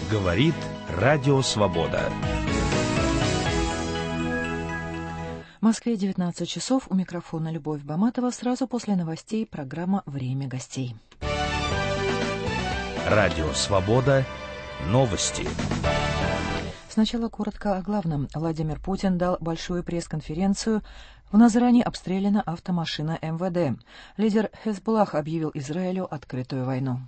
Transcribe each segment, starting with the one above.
Говорит Радио Свобода. В Москве 19 часов. У микрофона Любовь Баматова. Сразу после новостей программа «Время гостей». Радио Свобода. Новости. Сначала коротко о главном. Владимир Путин дал большую пресс-конференцию. В Назрани обстреляна автомашина МВД. Лидер Хезболлах объявил Израилю открытую войну.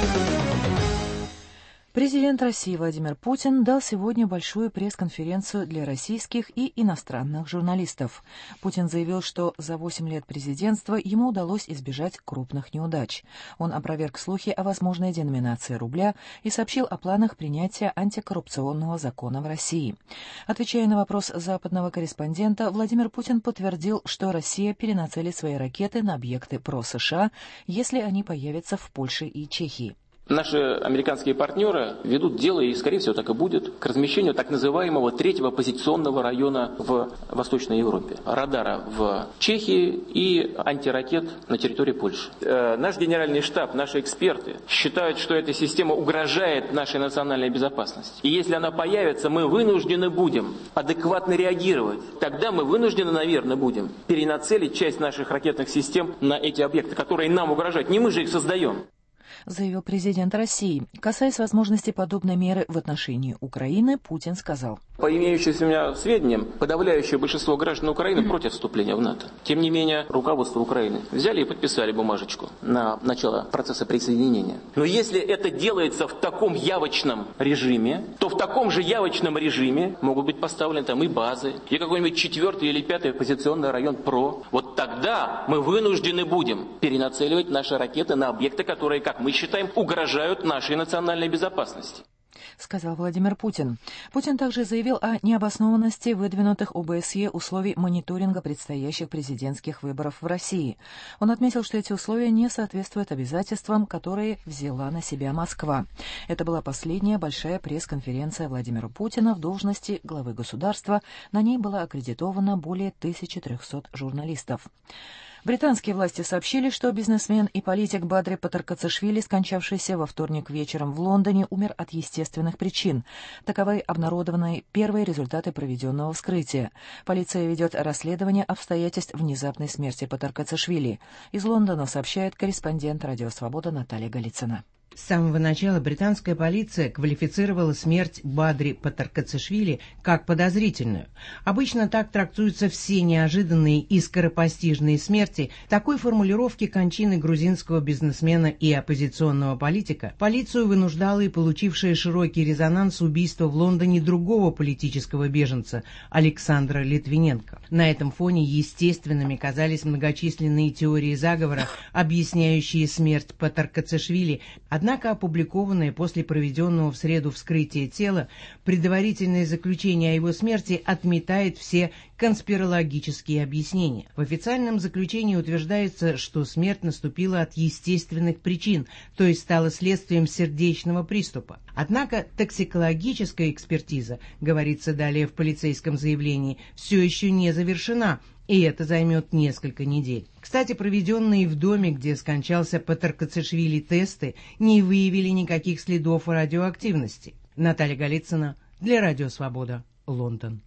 Президент России Владимир Путин дал сегодня большую пресс-конференцию для российских и иностранных журналистов. Путин заявил, что за 8 лет президентства ему удалось избежать крупных неудач. Он опроверг слухи о возможной деноминации рубля и сообщил о планах принятия антикоррупционного закона в России. Отвечая на вопрос западного корреспондента, Владимир Путин подтвердил, что Россия перенацелит свои ракеты на объекты про-США, если они появятся в Польше и Чехии. Наши американские партнеры ведут дело, и, скорее всего, так и будет, к размещению так называемого третьего позиционного района в Восточной Европе. Радара в Чехии и антиракет на территории Польши. Наш генеральный штаб, наши эксперты считают, что эта система угрожает нашей национальной безопасности. И если она появится, мы вынуждены будем адекватно реагировать. Тогда мы вынуждены, наверное, будем перенацелить часть наших ракетных систем на эти объекты, которые нам угрожают. Не мы же их создаем. Заявил президент России. Касаясь возможности подобной меры в отношении Украины, Путин сказал: по имеющимся у меня сведениям, подавляющее большинство граждан Украины против вступления в НАТО. Тем не менее, руководство Украины взяли и подписали бумажечку на начало процесса присоединения. Но если это делается в таком явочном режиме, то в таком же явочном режиме могут быть поставлены там и базы, и какой-нибудь 4-й или 5-й позиционный район ПРО. Вот тогда мы вынуждены будем перенацеливать наши ракеты на объекты, которые, как мы считаем, угрожают нашей национальной безопасности. Сказал Владимир Путин. Путин также заявил о необоснованности выдвинутых ОБСЕ условий мониторинга предстоящих президентских выборов в России. Он отметил, что эти условия не соответствуют обязательствам, которые взяла на себя Москва. Это была последняя большая пресс-конференция Владимира Путина в должности главы государства. На ней было аккредитовано более 1300 журналистов. Британские власти сообщили, что бизнесмен и политик Бадри Патаркацишвили, скончавшийся во вторник вечером в Лондоне, умер от естественных причин. Таковы обнародованы первые результаты проведенного вскрытия. Полиция ведет расследование обстоятельств внезапной смерти Патаркацишвили. Из Лондона сообщает корреспондент «Радио Свобода» Наталья Голицына. С самого начала британская полиция квалифицировала смерть Бадри Патаркацишвили как подозрительную. Обычно так трактуются все неожиданные и скоропостижные смерти. Такой формулировки кончины грузинского бизнесмена и оппозиционного политика полицию вынуждало и получившее широкий резонанс убийство в Лондоне другого политического беженца Александра Литвиненко. На этом фоне естественными казались многочисленные теории заговора, объясняющие смерть Патаркацишвили. Однако опубликованное после проведенного в среду вскрытия тела предварительное заключение о его смерти отметает все конспирологические объяснения. В официальном заключении утверждается, что смерть наступила от естественных причин, то есть стала следствием сердечного приступа. Однако токсикологическая экспертиза, говорится далее в полицейском заявлении, все еще не завершена, и это займет несколько недель. Кстати, проведенные в доме, где скончался Патаркацишвили, тесты не выявили никаких следов радиоактивности. Наталья Голицына для Радио Свобода, Лондон.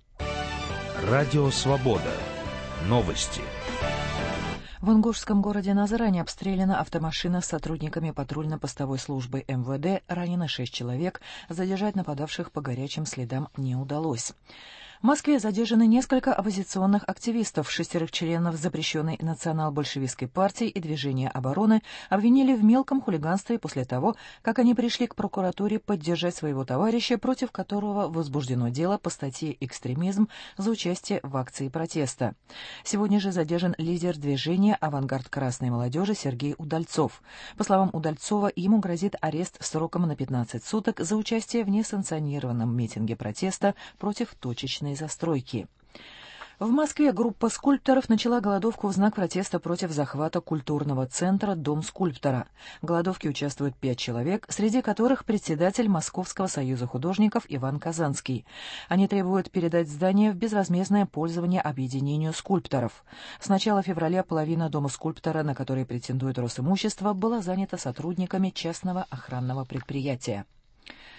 Радио Свобода. Новости. В ингушском городе Назрани обстреляна автомашина с сотрудниками патрульно-постовой службы МВД. Ранено 6 человек. Задержать нападавших по горячим следам не удалось. В Москве задержаны несколько оппозиционных активистов. 6 членов запрещенной национал-большевистской партии и движения обороны обвинили в мелком хулиганстве после того, как они пришли к прокуратуре поддержать своего товарища, против которого возбуждено дело по статье «Экстремизм» за участие в акции протеста. Сегодня же задержан лидер движения «Авангард красной молодежи» Сергей Удальцов. По словам Удальцова, ему грозит арест сроком на 15 суток за участие в несанкционированном митинге протеста против точечной застройки. В Москве группа скульпторов начала голодовку в знак протеста против захвата культурного центра «Дом скульптора». В голодовке участвуют 5 человек, среди которых председатель Московского союза художников Иван Казанский. Они требуют передать здание в безвозмездное пользование объединению скульпторов. С начала февраля половина Дома скульптора, на который претендует Росимущество, была занята сотрудниками частного охранного предприятия.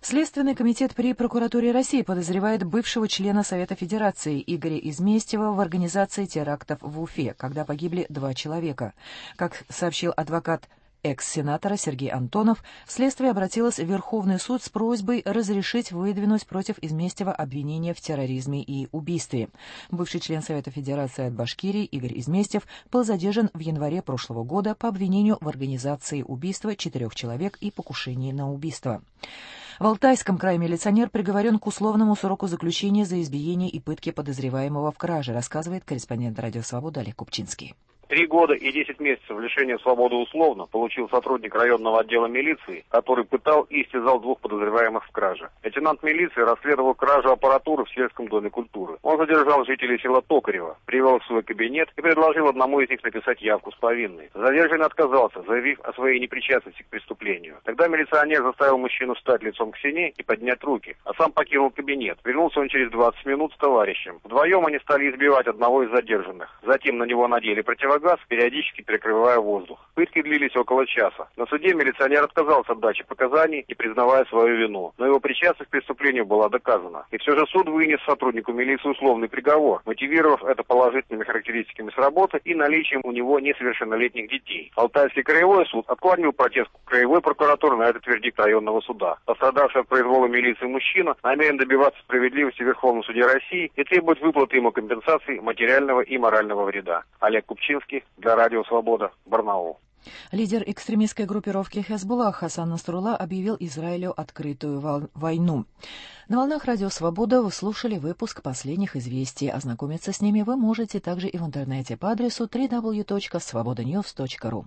Следственный комитет при прокуратуре России подозревает бывшего члена Совета Федерации Игоря Изместьева в организации терактов в Уфе, когда погибли 2 человека. Как сообщил адвокат экс-сенатора Сергей Антонов, следствие обратилось в Верховный суд с просьбой разрешить выдвинуть против Изместьева обвинения в терроризме и убийстве. Бывший член Совета Федерации от Башкирии Игорь Изместьев был задержан в январе прошлого года по обвинению в организации убийства 4 человек и покушении на убийство. В Алтайском крае милиционер приговорен к условному сроку заключения за избиение и пытки подозреваемого в краже, рассказывает корреспондент «Радио Свобода» Олег Купчинский. 3 года и 10 месяцев лишения свободы условно получил сотрудник районного отдела милиции, который пытал и истязал 2 подозреваемых в краже. Лейтенант милиции расследовал кражу аппаратуры в сельском доме культуры. Он задержал жителей села Токарева, привел их в свой кабинет и предложил одному из них написать явку с повинной. Задержанный отказался, заявив о своей непричастности к преступлению. Тогда милиционер заставил мужчину встать лицом к стене и поднять руки, а сам покинул кабинет. Вернулся он через 20 минут с товарищем. Вдвоем они стали избивать одного из задержанных. Затем на него надели противогаз, периодически перекрывая воздух. Пытки длились около часа. На суде милиционер отказался от дачи показаний и признавая свою вину. Но его причастность к преступлению была доказана. И все же суд вынес сотруднику милиции условный приговор, мотивировав это положительными характеристиками с работы и наличием у него несовершеннолетних детей. Алтайский краевой суд отклонил протест краевой прокуратуры на этот вердикт районного суда. Пострадавший от произвола милиции мужчина намерен добиваться справедливости в Верховном суде России и требует выплаты ему компенсации материального и морального вреда. Олег Купчинский для Радио Свобода, Барнаул. Лидер экстремистской группировки Хезболлах Хасан Насрулла объявил Израилю открытую войну. На волнах Радио Свобода вы слушали выпуск последних известий. Ознакомиться с ними вы можете также и в интернете по адресу www.svobodanews.ru.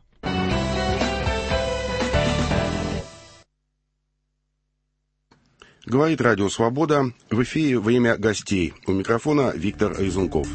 Говорит Радио Свобода. В эфире «Время гостей». У микрофона Виктор Резунков.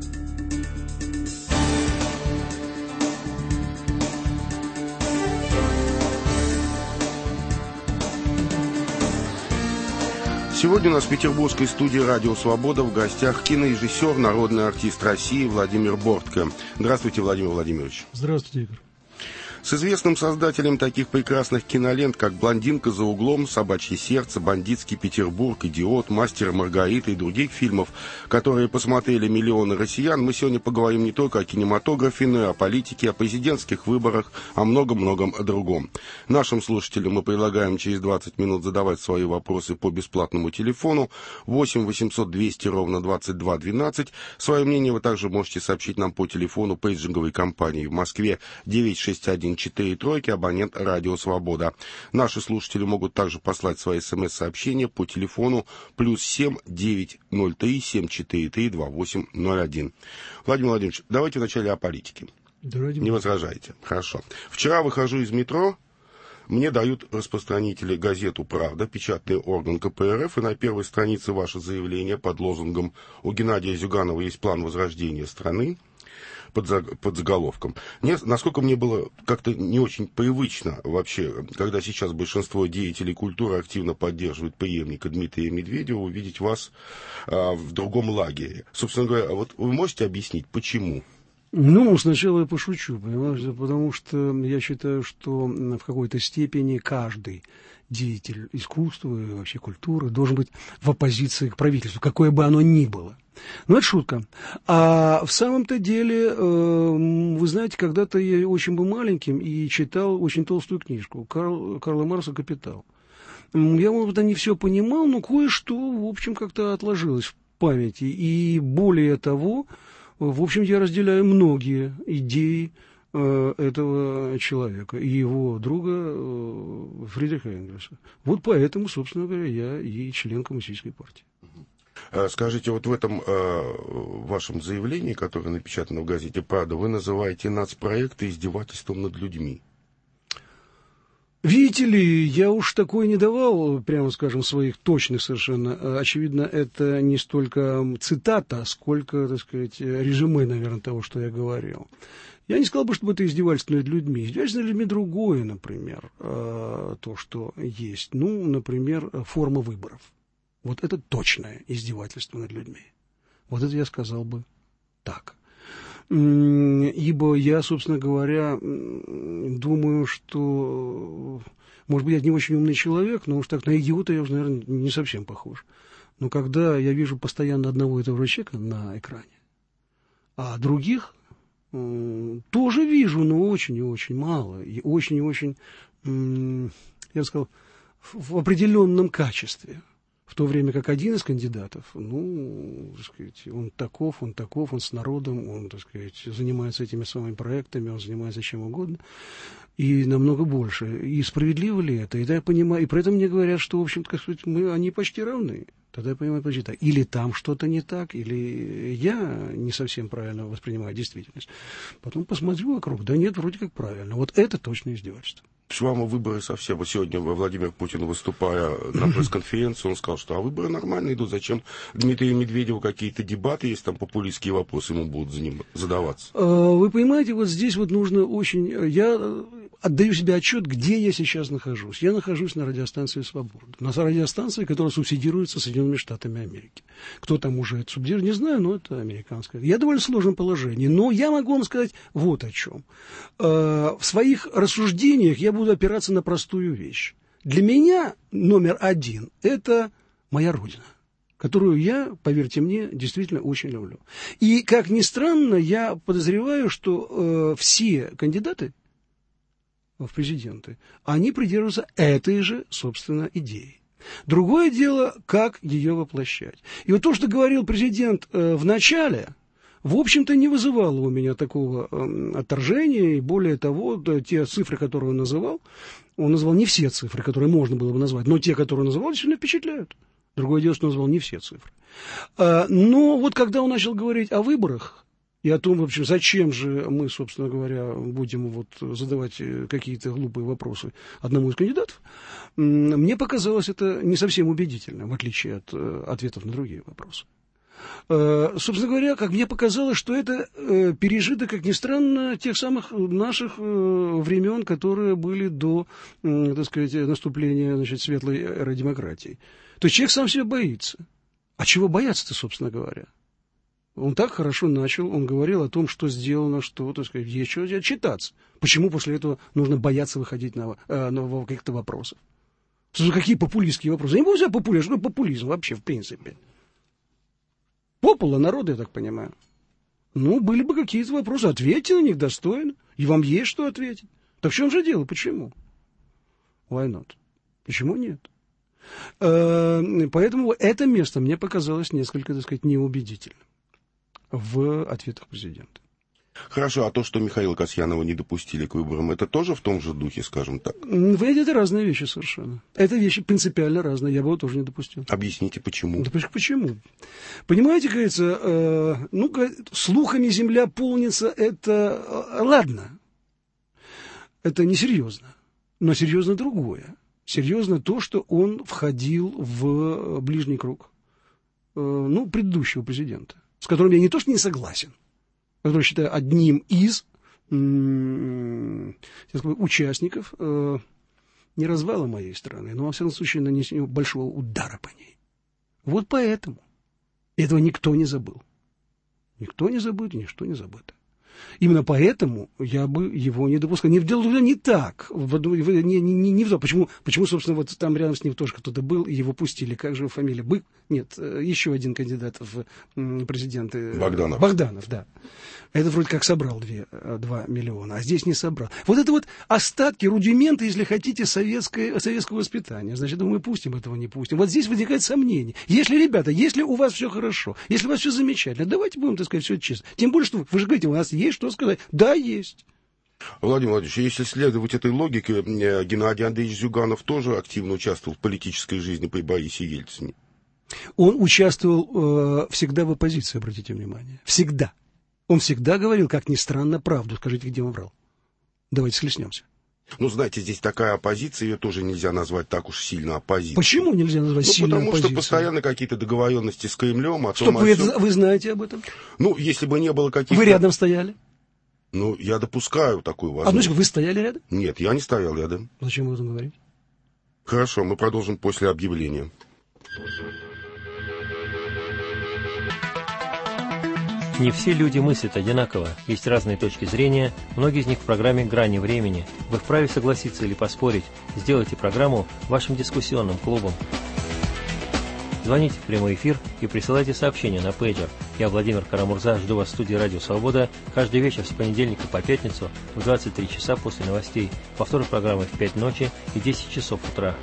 Сегодня у нас в петербургской студии «Радио Свобода» в гостях кинорежиссер, народный артист России Владимир Бортко. Здравствуйте, Владимир Владимирович. Здравствуйте, Игорь. С известным создателем таких прекрасных кинолент, как «Блондинка за углом», «Собачье сердце», «Бандитский Петербург», «Идиот», «Мастер и Маргарита» и других фильмов, которые посмотрели миллионы россиян, мы сегодня поговорим не только о кинематографе, но и о политике, о президентских выборах, о многом-многом другом. Нашим слушателям мы предлагаем через 20 минут задавать свои вопросы по бесплатному телефону 8 800 200 ровно 22 12. Свое мнение вы также можете сообщить нам по телефону пейджинговой компании в Москве 961 4 абонент «Радио Свобода». Наши слушатели могут также послать свои смс-сообщения по телефону +7 903 743 2801. Владимир Владимирович, давайте вначале о политике. Давайте. Не возражаете? Хорошо. Вчера выхожу из метро, мне дают распространители газету «Правда», печатный орган КПРФ, и на первой странице ваше заявление под лозунгом «У Геннадия Зюганова есть план возрождения страны», под заголовком. Насколько мне было как-то не очень привычно вообще, когда сейчас большинство деятелей культуры активно поддерживают преемника Дмитрия Медведева, увидеть вас в другом лагере. Собственно говоря, вот вы можете объяснить, почему? Ну, сначала я пошучу, понимаете, потому что я считаю, что в какой-то степени каждый деятель искусства и вообще культуры должен быть в оппозиции к правительству, какое бы оно ни было. Ну, это шутка. А в самом-то деле, вы знаете, когда-то я очень был маленьким и читал очень толстую книжку Карла Маркса «Капитал». Я, может быть, не все понимал, но кое-что, в общем, как-то отложилось в памяти. И более того, в общем, я разделяю многие идеи этого человека и его друга Фридриха Энгельса. Вот поэтому, собственно говоря, я и член Коммунистической партии. Скажите, вот в этом вашем заявлении, которое напечатано в газете «Правда», вы называете нацпроекты издевательством над людьми. Видите ли, я уж такое не давал, прямо скажем, своих точных совершенно. Очевидно, это не столько цитата, сколько, так сказать, резюме, наверное, того, что я говорил. Я не сказал бы, что это издевательство над людьми. Издевательство над людьми другое, например, то, что есть. Ну, например, форма выборов. Вот это точное издевательство над людьми. Вот это я сказал бы так. ибо я, собственно говоря, думаю, что, может быть, я не очень умный человек, но уж так на идиота я уже, наверное, не совсем похож. Но когда я вижу постоянно одного и того же человека на экране, а других тоже вижу, но очень и очень мало, и очень, я бы сказал, в определенном качестве. В то время как один из кандидатов, так сказать, он таков, он с народом, он, так сказать, занимается этими самыми проектами, он занимается чем угодно, и намного больше. И справедливо ли это? И да, я понимаю, и при этом мне говорят, что, в общем-то, как сказать, они почти равны. Тогда я понимаю, почти так. Или там что-то не так, или я не совсем правильно воспринимаю действительность. Потом посмотрю вокруг, да нет, вроде как правильно. Вот это точно издевательство. Швама выборы совсем. Вот сегодня Владимир Путин, выступая на пресс-конференции, он сказал, что выборы нормально идут. Зачем Дмитрию Медведеву какие-то дебаты, если там популистские вопросы ему будут задаваться? Вы понимаете, вот здесь вот нужно очень... Я отдаю себе отчет, где я сейчас нахожусь. Я нахожусь на радиостанции «Свобода». На радиостанции, которая субсидируется Соединенными Штатами Америки. Кто там уже это субсидирует, не знаю, но это американская. Я в довольно сложном положении. Но я могу вам сказать вот о чем. В своих рассуждениях я буду опираться на простую вещь. Для меня номер один – это моя родина, которую я, поверьте мне, действительно очень люблю. И, как ни странно, я подозреваю, что все кандидаты в президенты, они придерживаются этой же, собственно, идеи. Другое дело, как ее воплощать. И вот то, что говорил президент в начале, в общем-то, не вызывало у меня такого отторжения, и более того, те цифры, которые он назвал не все цифры, которые можно было бы назвать, но те, которые он назвал, действительно впечатляют. Другое дело, что он назвал не все цифры. Но вот когда он начал говорить о выборах, и о том, в общем, зачем же мы, собственно говоря, будем вот задавать какие-то глупые вопросы одному из кандидатов, мне показалось это не совсем убедительно, в отличие от ответов на другие вопросы. Собственно говоря, как мне показалось, что это пережиток, как ни странно, тех самых наших времен, которые были до, так сказать, наступления, значит, светлой эры демократии. То есть человек сам себя боится. А чего бояться-то, собственно говоря? Он так хорошо начал, он говорил о том, что сделано, что, так сказать, есть что отчитаться. Почему после этого нужно бояться выходить на каких-то вопросов? Какие популистские вопросы? Я не буду взять популизм, что популизм вообще, в принципе. Попула народа, я так понимаю. Были бы какие-то вопросы, ответьте на них достойно, и вам есть что ответить. Так в чем же дело, почему? Why not? Почему нет? Поэтому это место мне показалось несколько, так сказать, неубедительным в ответах президента. Хорошо, а то, что Михаила Касьянова не допустили к выборам, это тоже в том же духе, скажем так? Это разные вещи совершенно. Это вещи принципиально разные, я бы его тоже не допустил. Объясните, почему? Да почему? Понимаете, кажется, слухами земля полнится, это ладно. Это несерьезно. Но серьезно другое. Серьезно то, что он входил в ближний круг предыдущего президента, с которым я не то что не согласен, который считаю одним из участников не развала моей страны, но, во всяком случае, нанесения большого удара по ней. Вот поэтому этого никто не забыл. Никто не забыт, ничто не забыто. Именно поэтому я бы его не допускал. Не так. Почему, собственно, вот там рядом с ним тоже кто-то был, и его пустили. Как же его фамилия? Нет, еще один кандидат в президенты. Богданов, да. Это вроде как собрал 2 миллиона, а здесь не собрал. Вот это вот остатки, рудименты, если хотите, советского воспитания. Значит, мы пустим этого, не пустим. Вот здесь возникает сомнение. Если у вас все хорошо, если у вас все замечательно, давайте будем, так сказать, все честно. Тем более, что вы же говорите, у нас есть что сказать. Да, есть. Владимир Владимирович, если следовать этой логике, Геннадий Андреевич Зюганов тоже активно участвовал в политической жизни при Борисе Ельцине. Он участвовал всегда в оппозиции, обратите внимание. Всегда. Он всегда говорил, как ни странно, правду. Скажите, где он врал? Давайте схлестнемся. Знаете, здесь такая оппозиция, ее тоже нельзя назвать так уж сильно оппозицией. Почему нельзя назвать сильно оппозицией? Потому что постоянно какие-то договоренности с Кремлем. Вы знаете об этом? Если бы не было каких-то... Вы рядом стояли? Я допускаю такую возможность. Вы стояли рядом? Нет, я не стоял рядом. Зачем вы об этом говорите? Хорошо, мы продолжим после объявления. Не все люди мыслят одинаково, есть разные точки зрения, многие из них в программе «Грани времени». Вы вправе согласиться или поспорить. Сделайте программу вашим дискуссионным клубом. Звоните в прямой эфир и присылайте сообщения на пейджер. Я, Владимир Карамурза, жду вас в студии «Радио Свобода» каждый вечер с понедельника по пятницу в 23 часа после новостей. Повтор программы в 5 ночи и 10 часов утра.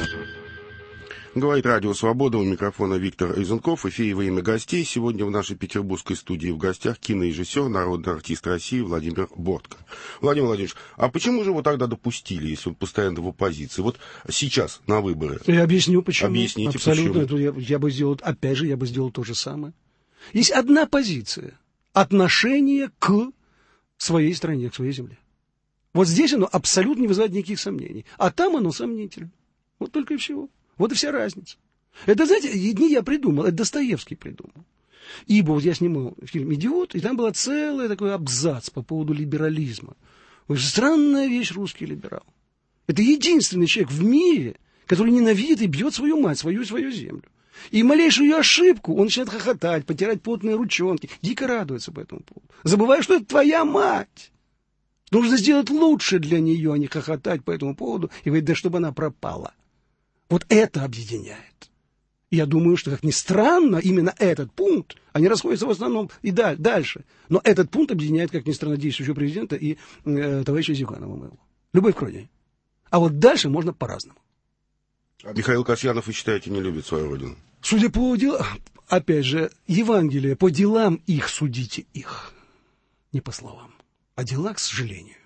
Говорит «Радио Свобода», у микрофона Виктор Изенков. В эфире «Время гостей». Сегодня в нашей петербургской студии в гостях кинорежиссер, народный артист России Владимир Бортко. Владимир Владимирович, а почему же его тогда допустили, если он постоянно в оппозиции? Вот сейчас на выборы. Я объясню, почему. Объясните, абсолютно. почему. Я бы сделал, опять же, я бы сделал то же самое. Есть одна позиция. Отношение к своей стране, к своей земле. Вот здесь оно абсолютно не вызывает никаких сомнений. А там оно сомнительно. Вот только и всего. Вот и вся разница. Это, знаете, не я придумал, это Достоевский придумал. Ибо вот я снимал фильм «Идиот», и там был целый такой абзац по поводу либерализма. Странная вещь русский либерал. Это единственный человек в мире, который ненавидит и бьет свою мать, свою землю. И малейшую ее ошибку он начинает хохотать, потирать потные ручонки, дико радуется по этому поводу. Забывая, что это твоя мать. Нужно сделать лучше для нее, а не хохотать по этому поводу и говорить, да чтобы она пропала. Вот это объединяет. И я думаю, что, как ни странно, именно этот пункт, они расходятся в основном и дальше. Но этот пункт объединяет, как ни странно, действующего президента и товарища Зюганова моего. Любовь к родине. А вот дальше можно по-разному. А Михаил Касьянов, вы считаете, не любит свою родину? Судя по делам, опять же, Евангелие, по делам их судите их. Не по словам. А дела, к сожалению,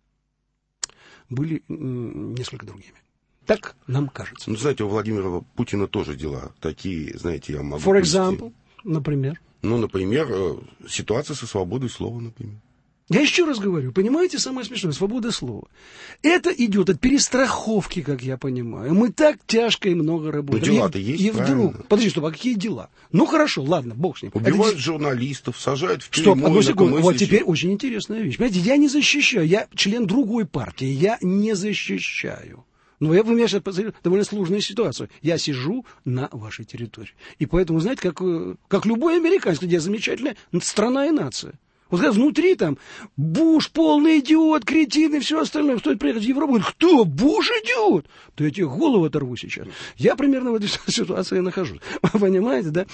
были несколько другими. Так нам кажется. Ну, знаете, у Владимира Путина тоже дела такие, знаете, я могу... For example, например? Ну, например, ситуация со свободой слова, например. Я еще раз говорю, понимаете, самое смешное, свобода слова. Это идет от перестраховки, как я понимаю. Мы так тяжко и много работаем. Но дела-то есть, и правильно. вдруг, подожди, стоп, а какие дела? Ну, хорошо, ладно, бог с ним. Убивают журналистов, сажают в тюрьму. Стоп, одну секунду, вот теперь очень интересная вещь. Понимаете, я не защищаю, я член другой партии, я не защищаю. Но вы меня сейчас посмотрели довольно сложную ситуацию. Я сижу на вашей территории. И поэтому, знаете, как любой американец, где замечательная страна и нация. Вот когда внутри там Буш полный идиот, кретин и все остальное, стоит приехать в Европу, говорит, кто? Буш идиот? То я тебе голову оторву сейчас. Я примерно в этой ситуации нахожусь. Понимаете, да?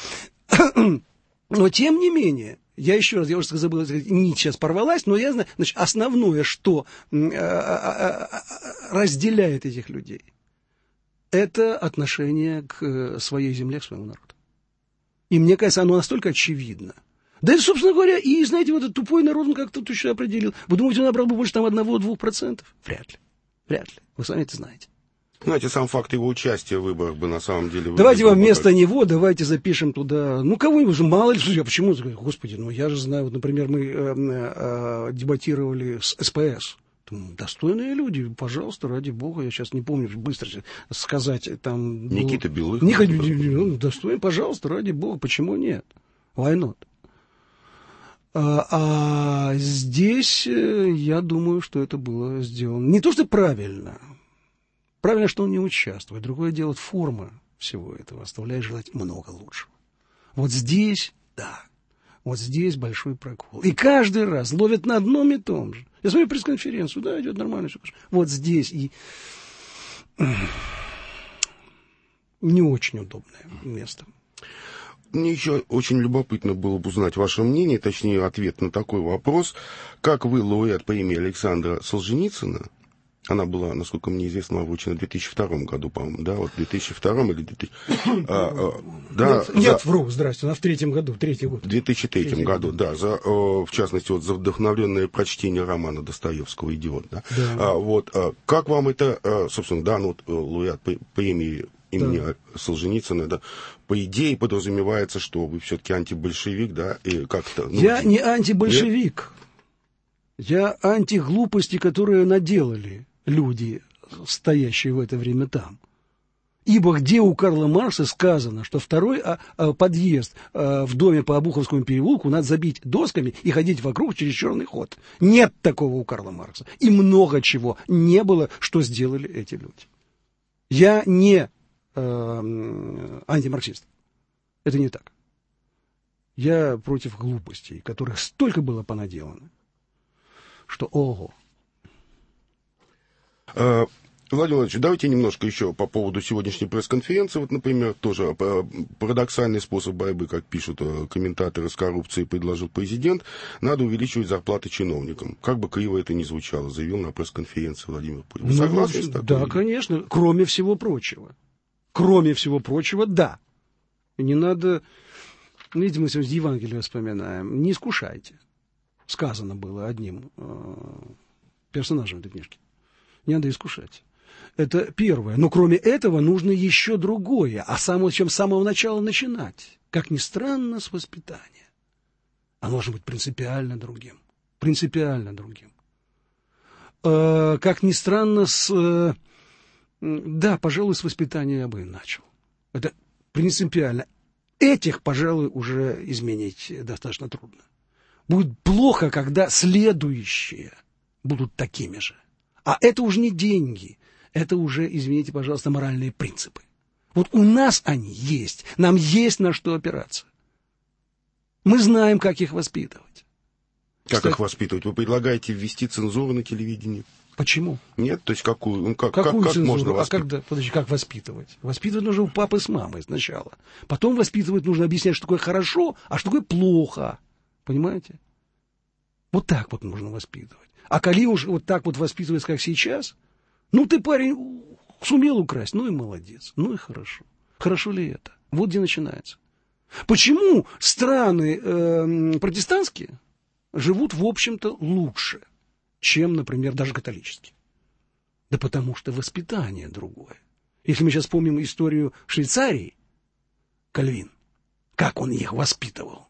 Но тем не менее, я еще раз, я уже забыл, нить сейчас порвалась, но я знаю, значит, основное, что разделяет этих людей, это отношение к своей земле, к своему народу. И мне кажется, оно настолько очевидно. Да и, собственно говоря, и, знаете, вот этот тупой народ, он как-то тут еще определил. Вы думаете, он набрал бы больше там 1-2%? Вряд ли. Вряд ли. Вы сами это знаете. Знаете, сам факт его участия в выборах бы на самом деле... Давайте вам вместо него, давайте запишем туда, ну, кого-нибудь, мало ли, а почему? Господи, ну, я же знаю, вот, например, мы дебатировали с СПС. Достойные люди, пожалуйста, ради бога, я сейчас не помню быстро сказать, там... Никита Белых. Никита Белых, достойный, пожалуйста, ради бога, почему нет? Why not? А здесь я думаю, что это было сделано не то, что правильно. Правильно, что он не участвует. Другое дело, форма всего этого оставляет желать много лучшего. Вот здесь, да, вот здесь большой прокол. И каждый раз ловят на одном и том же. Я смотрю пресс-конференцию, да, идет нормально все. Вот здесь и не очень удобное место. Мне еще очень любопытно было бы узнать ваше мнение, точнее, ответ на такой вопрос. Как вы, лауреат премии Александра Солженицына, она была, насколько мне известно, вручена в 2002 году, по-моему, да, вот в 2002 или 2000... Нет, вру, здрасте, она в третьем году, третий год. В 2003 году, да, в частности, вот за вдохновленное прочтение романа Достоевского «Идиот», да. Как вам это, собственно, да, ну, лауреат премии имени Солженицына, да, по идее подразумевается, что вы все-таки антибольшевик, да, и как-то... Ну, я не антибольшевик. Я антиглупости, которые наделали люди, стоящие в это время там. Ибо где у Карла Маркса сказано, что второй подъезд в доме по Обуховскому переулку надо забить досками и ходить вокруг через черный ход. Нет такого у Карла Маркса. И много чего не было, что сделали эти люди. Я не антимарксист. Это не так. Я против глупостей, которых столько было понаделано, что ого. Владимир Владимирович, давайте немножко еще по поводу сегодняшней пресс-конференции. Вот, например, тоже парадоксальный способ борьбы, как пишут комментаторы, с коррупцией предложил президент. Надо увеличивать зарплаты чиновникам. Как бы криво это ни звучало, заявил на пресс-конференции Владимир Путин. Вы согласны с такой? Да, конечно. Кроме всего прочего. Кроме всего прочего, да. Не надо... Видите, мы сегодня Евангелие вспоминаем. Не искушайте. Сказано было одним персонажем этой книжки. Не надо искушать. Это первое. Но кроме этого нужно еще другое. А чем с самого начала начинать? Как ни странно, с воспитания. Оно должно быть принципиально другим. Принципиально другим. Как ни странно, да, пожалуй, с воспитания я бы и начал. Это принципиально. Этих, пожалуй, уже изменить достаточно трудно. Будет плохо, когда следующие будут такими же. А это уже не деньги. Это уже, извините, пожалуйста, моральные принципы. Вот у нас они есть. Нам есть на что опираться. Мы знаем, как их воспитывать. Как их воспитывать? Вы предлагаете ввести цензуру на телевидении? Почему? Нет? То есть какую? Какую как цензуру? можно воспитывать? Подожди, как воспитывать? Воспитывать нужно у папы с мамой сначала. Потом воспитывать нужно объяснять, что такое хорошо, а что такое плохо. Понимаете? Вот так вот нужно воспитывать. А коли уж вот так вот воспитывать, как сейчас... Ну, ты, парень, сумел украсть, ну и молодец, ну и хорошо. Хорошо ли это? Вот где начинается. Почему страны протестантские живут, в общем-то, лучше, чем, например, даже католические? Да потому что воспитание другое. Если мы сейчас вспомним историю Швейцарии, Кальвин, как он их воспитывал,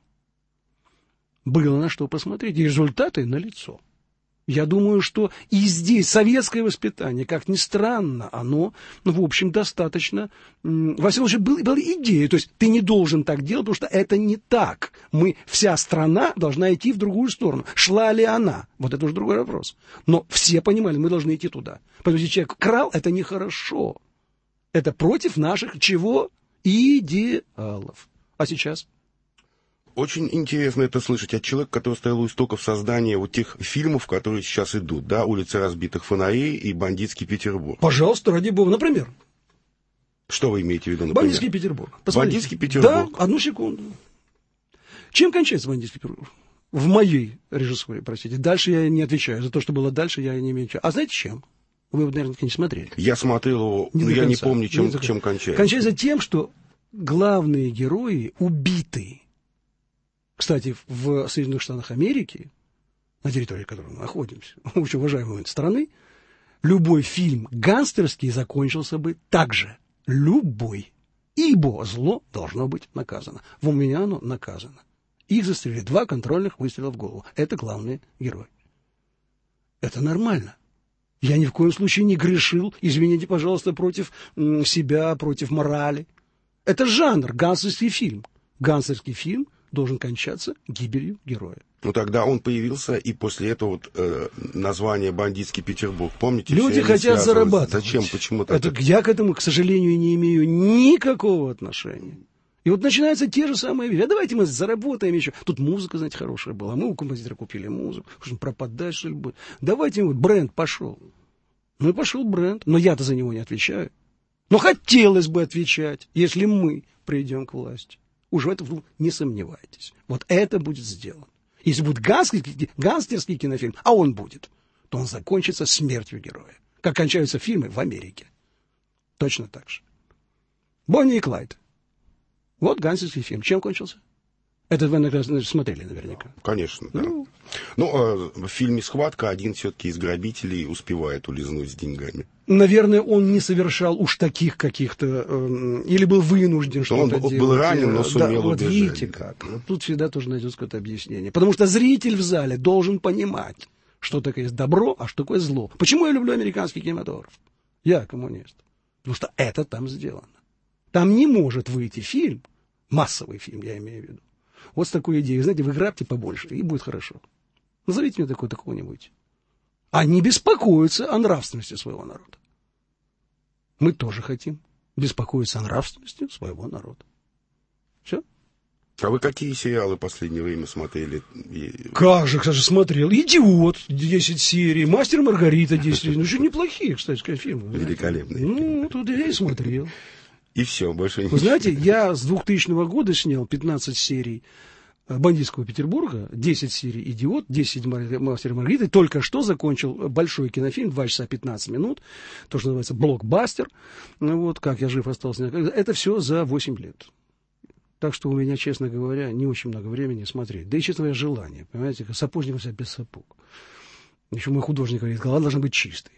было на что посмотреть, и результаты налицо. Я думаю, что и здесь советское воспитание, как ни странно, оно, в общем, достаточно... Во всяком случае, была идея. То есть ты не должен так делать, потому что это не так. Вся страна должна идти в другую сторону. Шла ли она? Вот это уже другой вопрос. Но все понимали, мы должны идти туда. Потому что если человек крал, это нехорошо. Это против наших чего? Идеалов. А сейчас... Очень интересно это слышать от человека, который стоял у истоков создания вот тех фильмов, которые сейчас идут, да, «Улица разбитых фонарей» и «Бандитский Петербург». Пожалуйста, ради бога, например. Что вы имеете в виду, например? «Бандитский Петербург». Посмотрите. «Бандитский Петербург». Да, одну секунду. Чем кончается «Бандитский Петербург»? В моей режиссуре, простите. Дальше я не отвечаю. За то, что было дальше, я не имею ничего. А знаете, чем? Вы, наверное, не смотрели. Я смотрел его, но я не помню, чем кончается. Кончается тем, что главные герои убиты. Кстати, в Соединенных Штатах Америки, на территории которой мы находимся, очень уважаемой страны, любой фильм гангстерский закончился бы так же. Любой. Ибо зло должно быть наказано. У меня оно наказано. Их застрелили 2 контрольных выстрела в голову. Это главный герой. Это нормально. Я ни в коем случае не грешил, извините, пожалуйста, против себя, против морали. Это жанр, гангстерский фильм. Гангстерский фильм должен кончаться гибелью героя. Ну, тогда он появился, и после этого название «Бандитский Петербург». Помните? Люди хотят зарабатывать. Зачем? Почему так? Я к этому, к сожалению, не имею никакого отношения. И вот начинаются те же самые вещи. А давайте мы заработаем еще. Тут музыка, знаете, хорошая была. Мы у композитора купили музыку. Что, пропадать, что ли, будет? Давайте, бренд пошел. Ну и пошел бренд. Но я-то за него не отвечаю. Но хотелось бы отвечать, если мы придем к власти. Уж в этом не сомневайтесь. Вот это будет сделано. Если будет гангстерский кинофильм, а он будет, то он закончится смертью героя. Как кончаются фильмы в Америке. Точно так же. Бонни и Клайд. Вот гангстерский фильм. Чем кончился? Это вы смотрели наверняка. Конечно, да. Ну, в фильме «Схватка» один все-таки из грабителей успевает улизнуть с деньгами. Наверное, он не совершал уж таких каких-то... или был вынужден что-то делать. Он был ранен, но сумел убежать. Вот видите как. Вот тут всегда тоже найдется какое-то объяснение. Потому что зритель в зале должен понимать, что такое добро, а что такое зло. Почему я люблю американский кинематограф? Я коммунист. Потому что это там сделано. Там не может выйти фильм, массовый фильм, я имею в виду, вот с такой идеей. Знаете, вы грабьте побольше, и будет хорошо. Назовите мне такого-нибудь. Они беспокоятся о нравственности своего народа. Мы тоже хотим беспокоиться о нравственности своего народа. Все. А вы какие сериалы в последнее время смотрели? Как же, кстати, смотрел. «Идиот» 10 серий, «Мастер и Маргарита» 10 серий. Ну, что неплохие, кстати сказать, фильмы. Великолепные. Ну, тут я и смотрел. И все, больше ничего. Вы знаете, я с 2000 года снял 15 серий «Бандитского Петербурга», 10 серий «Идиот», 10 «Мастер и Маргарита». Только что закончил большой кинофильм, 2 часа 15 минут, то, что называется «Блокбастер». Ну, вот, «Как я жив остался». Это все за 8 лет. Так что у меня, честно говоря, не очень много времени смотреть. Да и, честно говоря, желание. Понимаете, сапожник у себя без сапог. Еще мой художник говорит, голова должна быть чистой.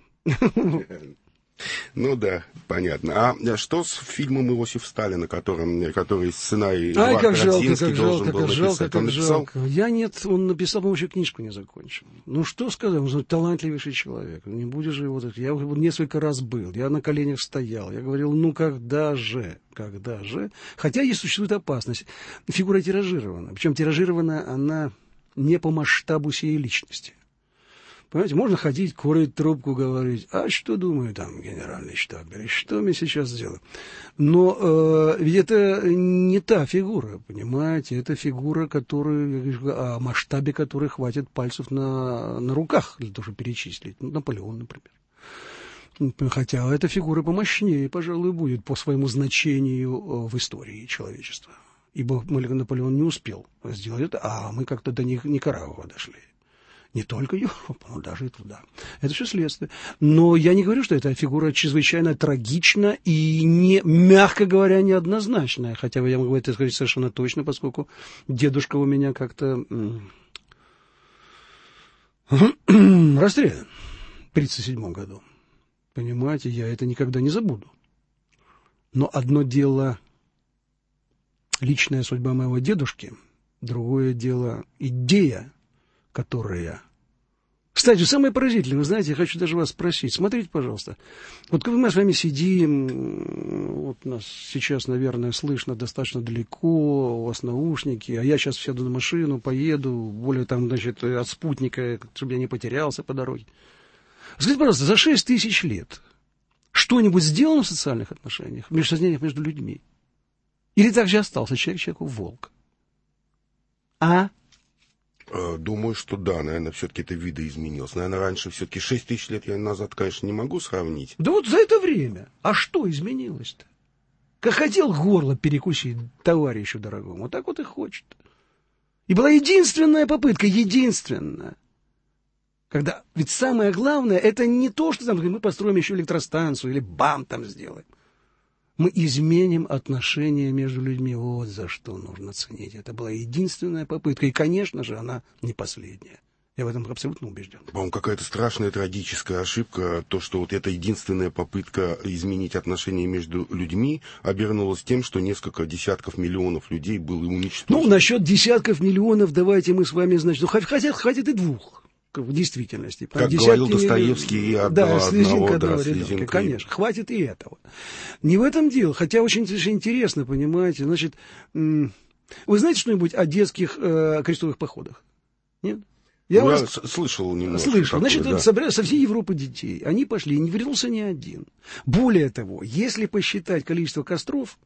Ну да, понятно. А что с фильмом Иосиф Сталин, который сценарий Эдуард Радзинский должен был написать? Он написал? Я нет, он написал, но еще книжку не закончил. Ну что сказать, он талантливейший человек. Не будешь же его... Я несколько раз был, я на коленях стоял, я говорил, ну когда же? Хотя и существует опасность. Фигура тиражирована. Причем тиражирована она не по масштабу сей личности. Понимаете, можно ходить, курить трубку, говорить, а что думаю там генеральный штаб, что мы сейчас сделаем. Но ведь это не та фигура, понимаете, это фигура, о масштабе которой хватит пальцев на руках для того, чтобы перечислить. Ну, Наполеон, например. Хотя эта фигура помощнее, пожалуй, будет по своему значению в истории человечества. Ибо Наполеон не успел сделать это, а мы как-то до Никарагуа дошли. Не только Европа, но даже и туда. Это все следствие. Но я не говорю, что эта фигура чрезвычайно трагична и, мягко говоря, неоднозначная. Хотя я могу это сказать совершенно точно, поскольку дедушка у меня как-то расстрелян в 1937 году. Понимаете, я это никогда не забуду. Но одно дело личная судьба моего дедушки, другое дело идея, которая... Кстати, самое поразительное, вы знаете, я хочу даже вас спросить. Смотрите, пожалуйста. Вот когда мы с вами сидим, вот нас сейчас, наверное, слышно достаточно далеко, у вас наушники, а я сейчас сяду на машину, поеду, более там, значит, от спутника, чтобы я не потерялся по дороге. Скажите, пожалуйста, за 6 тысяч лет что-нибудь сделано в социальных отношениях, в межсознаниях между людьми? Или так же остался человеку волк? А? Думаю, что да, наверное, все-таки это видоизменилось. Наверное, раньше все-таки 6 тысяч лет я назад, конечно, не могу сравнить. Да вот за это время. А что изменилось-то? Как хотел горло перекусить товарищу дорогому, вот так вот и хочет. И была единственная попытка, единственная. Когда, ведь самое главное, это не то, что там, мы построим еще электростанцию или БАМ там сделаем. Мы изменим отношения между людьми. Вот за что нужно ценить. Это была единственная попытка. И, конечно же, она не последняя. Я в этом абсолютно убежден. По-моему, какая-то страшная трагическая ошибка. То, что вот эта единственная попытка изменить отношения между людьми обернулась тем, что несколько десятков миллионов людей было уничтожено. Ну, насчет десятков миллионов давайте мы с вами, значит, хватит и двух. В действительности. Как говорил Достоевский, да, слезинка одного ребенка, конечно, хватит и этого. Не в этом дело, хотя очень интересно, понимаете, значит, вы знаете что-нибудь о детских крестовых походах? Нет? Я слышал немного. Слышал. Значит, да. Собрали со всей Европы детей, они пошли, и не вернулся ни один. Более того, если посчитать количество костров,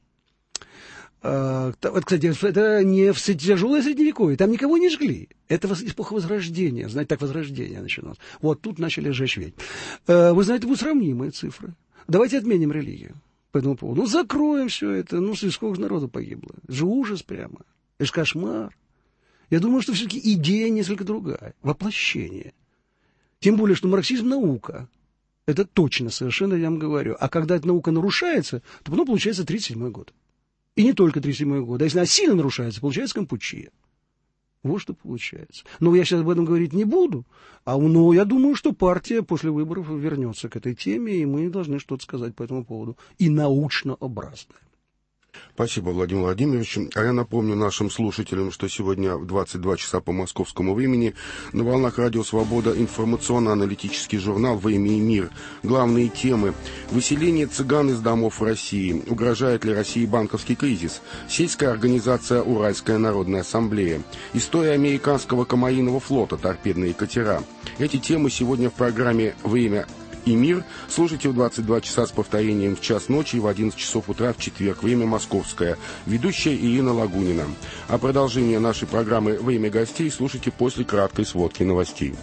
вот, кстати, это не в тяжелое средневековье, там никого не жгли. Это эпоха Возрождения, знаете, так Возрождение начиналось. Вот тут начали жечь ведь. Вы знаете, будут сравнимые цифры. Давайте отменим религию по этому поводу. Ну, закроем все это. Ну, сколько народу погибло. Это же ужас прямо. Это же кошмар. Я думаю, что все-таки идея несколько другая. Воплощение. Тем более, что марксизм — наука. Это точно, совершенно я вам говорю. А когда эта наука нарушается, то потом получается 1937 год. И не только 1937 год. А если она сильно нарушается, получается Кампучия. Вот что получается. Но я сейчас об этом говорить не буду. Но я думаю, что партия после выборов вернется к этой теме, и мы должны что-то сказать по этому поводу. И научно-образное. Спасибо, Владимир Владимирович. А я напомню нашим слушателям, что сегодня в 22 часа по московскому времени на волнах Радио Свобода информационно-аналитический журнал «Время и мир». Главные темы: выселение цыган из домов в России, угрожает ли России банковский кризис, сельская организация «Уральская народная ассамблея», история американского комариного флота, торпедные катера. Эти темы сегодня в программе «Время и мир слушайте в 22 часа с повторением в час ночи и в 11 часов утра в четверг. Время московское. Ведущая Ирина Лагунина. А продолжение нашей программы «Время гостей» слушайте после краткой сводки новостей.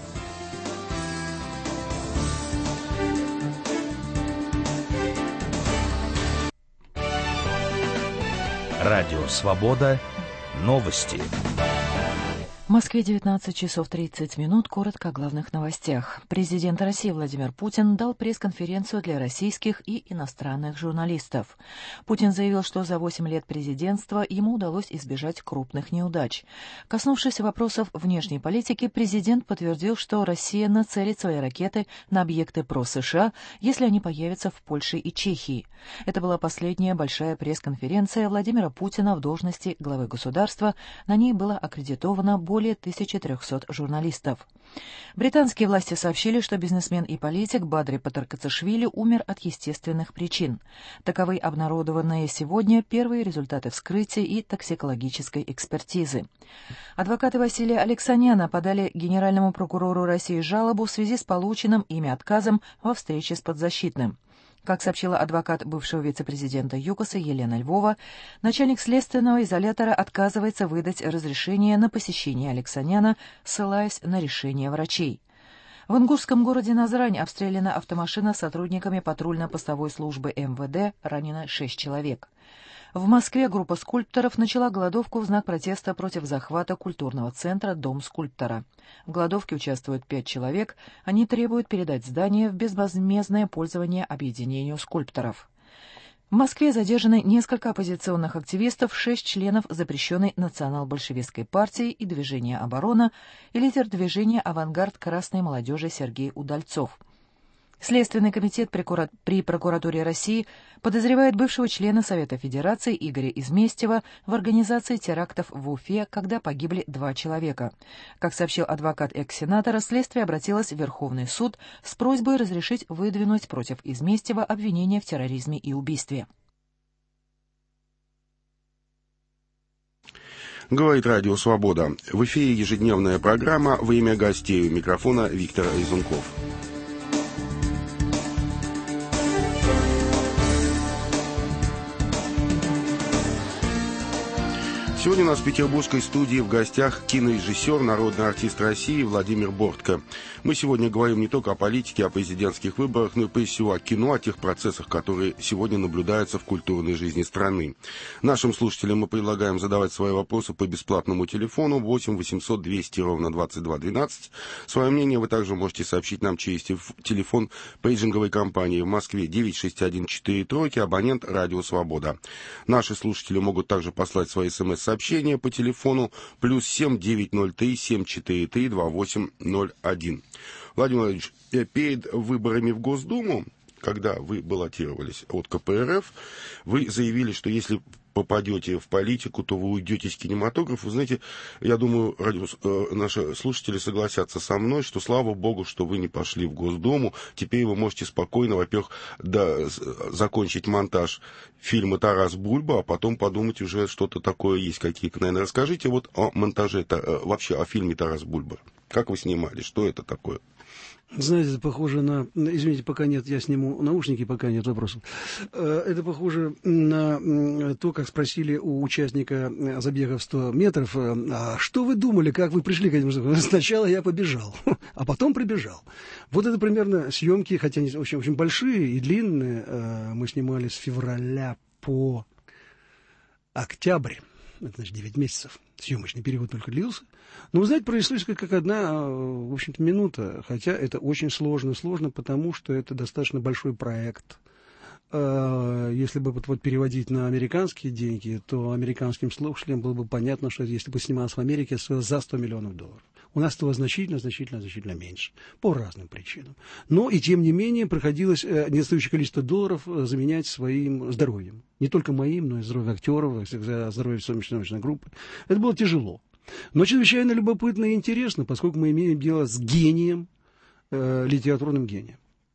Радио «Свобода». Новости. В Москве 19 часов 30 минут. Коротко о главных новостях. Президент России Владимир Путин дал пресс-конференцию для российских и иностранных журналистов. Путин заявил, что за 8 лет президентства ему удалось избежать крупных неудач. Коснувшись вопросов внешней политики, президент подтвердил, что Россия нацелит свои ракеты на объекты про-США, если они появятся в Польше и Чехии. Это была последняя большая пресс-конференция Владимира Путина в должности главы государства. На ней было аккредитовано более 1300 журналистов. Британские власти сообщили, что бизнесмен и политик Бадри Патаркацишвили умер от естественных причин. Таковы обнародованные сегодня первые результаты вскрытия и токсикологической экспертизы. Адвокаты Василия Алексаняна подали генеральному прокурору России жалобу в связи с полученным ими отказом во встрече с подзащитным. Как сообщила адвокат бывшего вице-президента ЮКОСа Елена Львова, начальник следственного изолятора отказывается выдать разрешение на посещение Алексаняна, ссылаясь на решение врачей. В ингушском городе Назрань обстреляна автомашина сотрудниками патрульно-постовой службы МВД, ранено 6 человек. В Москве группа скульпторов начала голодовку в знак протеста против захвата культурного центра «Дом скульптора». В голодовке участвуют 5 человек. Они требуют передать здание в безвозмездное пользование объединению скульпторов. В Москве задержаны несколько оппозиционных активистов, 6 членов запрещенной национал-большевистской партии и движения «Оборона» и лидер движения «Авангард красной молодежи» Сергей Удальцов. Следственный комитет при прокуратуре России подозревает бывшего члена Совета Федерации Игоря Изместьева в организации терактов в Уфе, когда погибли 2 человека. Как сообщил адвокат экс-сенатора, следствие обратилось в Верховный суд с просьбой разрешить выдвинуть против Изместьева обвинения в терроризме и убийстве. Говорит Радио «Свобода». В эфире ежедневная программа «Время гостей». У микрофона Виктор Изунков. Сегодня у нас в петербургской студии в гостях кинорежиссер, народный артист России Владимир Бортко. Мы сегодня говорим не только о политике, о президентских выборах, но и прежде всего о кино, о тех процессах, которые сегодня наблюдаются в культурной жизни страны. Нашим слушателям мы предлагаем задавать свои вопросы по бесплатному телефону 8 800 200 ровно 22 12. Свое мнение вы также можете сообщить нам через телефон пейджинговой компании в Москве 96143, абонент Радио Свобода. Наши слушатели могут также послать свои смс-сообщения по телефону +7 903 743 2801. Владимир Владимирович, перед выборами в Госдуму, когда вы баллотировались от КПРФ, вы заявили, что если попадете в политику, то вы уйдете из кинематографа. Вы знаете, я думаю, наши слушатели согласятся со мной, что слава богу, что вы не пошли в Госдуму. Теперь вы можете спокойно, во-первых, закончить монтаж фильма «Тарас Бульба», а потом подумать уже что-то такое есть какие-то. Наверное, расскажите вот о монтаже, вообще о фильме «Тарас Бульба». Как вы снимали? Что это такое? Знаете, это похоже на... Извините, пока нет, я сниму наушники, пока нет вопросов. Это похоже на то, как спросили у участника забега в 100 метров, а что вы думали, как вы пришли к этому? Сначала я побежал, а потом прибежал. Вот это примерно съемки, хотя они очень большие и длинные. Мы снимали с февраля по октябрь. Это значит 9 месяцев. Съемочный период только длился. Но, вы знаете, пронеслось как одна, в общем-то, минута. Хотя это очень сложно, потому что это достаточно большой проект. Если бы вот переводить на американские деньги, то американским слушателям было бы понятно, что если бы снималось в Америке, это за $100 миллионов. У нас этого значительно меньше, по разным причинам. Но и тем не менее приходилось недостающее количество долларов заменять своим здоровьем. Не только моим, но и здоровьем актеров, здоровьем съемочной группы. Это было тяжело. Но чрезвычайно любопытно и интересно, поскольку мы имеем дело с гением, литературным гением.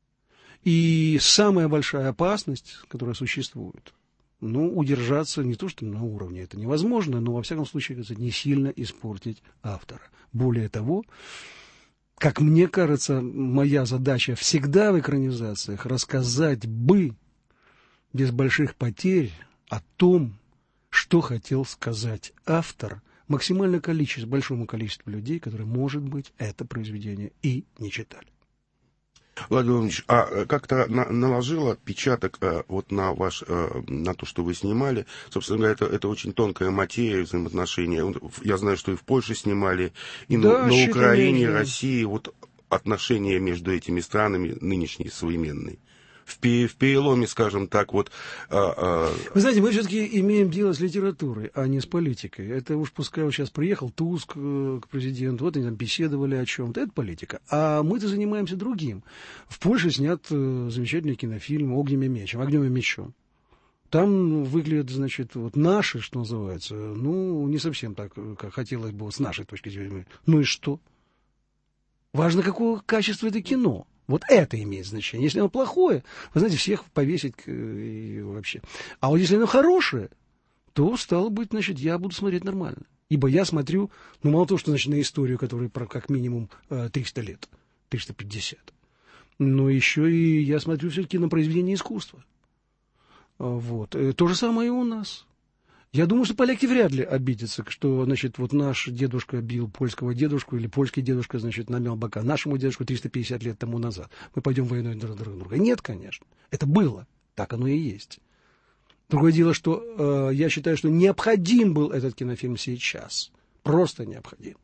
И самая большая опасность, которая существует, удержаться не то, что на уровне это невозможно, но, во всяком случае, не сильно испортить автора. Более того, как мне кажется, моя задача всегда в экранизациях рассказать бы без больших потерь о том, что хотел сказать автор большому количеству людей, которые, может быть, это произведение и не читали. Владимир Владимирович, а как-то наложил отпечаток вот на то, что вы снимали? Собственно говоря, это очень тонкая материя взаимоотношения. Я знаю, что и в Польше снимали, и на Украине, России. Вот отношения между этими странами нынешние, современные. В переломе, скажем так, вот... Вы знаете, мы все-таки имеем дело с литературой, а не с политикой. Это уж пускай сейчас приехал Туск к президенту, вот они там беседовали о чем-то, это политика. А мы-то занимаемся другим. В Польше снят замечательный кинофильм «Огнем и мечом». Там выглядят, значит, вот наши, что называется, не совсем так, как хотелось бы вот с нашей точки зрения. Ну и что? Важно, какого качества это кино. Вот это имеет значение. Если оно плохое, вы знаете, всех повесить и вообще. А вот если оно хорошее, то, стало быть, значит, я буду смотреть нормально. Ибо я смотрю, мало того, что, значит, на историю, которая как минимум 300 лет, 350, но еще и я смотрю все-таки на произведение искусства. Вот. То же самое и у нас. Я думаю, что поляки вряд ли обидятся, что, значит, вот наш дедушка бил польского дедушку, или польский дедушка, значит, намял бока нашему дедушку 350 лет тому назад. Мы пойдем войной друг друга. Нет, конечно. Это было. Так оно и есть. Другое дело, что я считаю, что необходим был этот кинофильм сейчас. Просто необходим.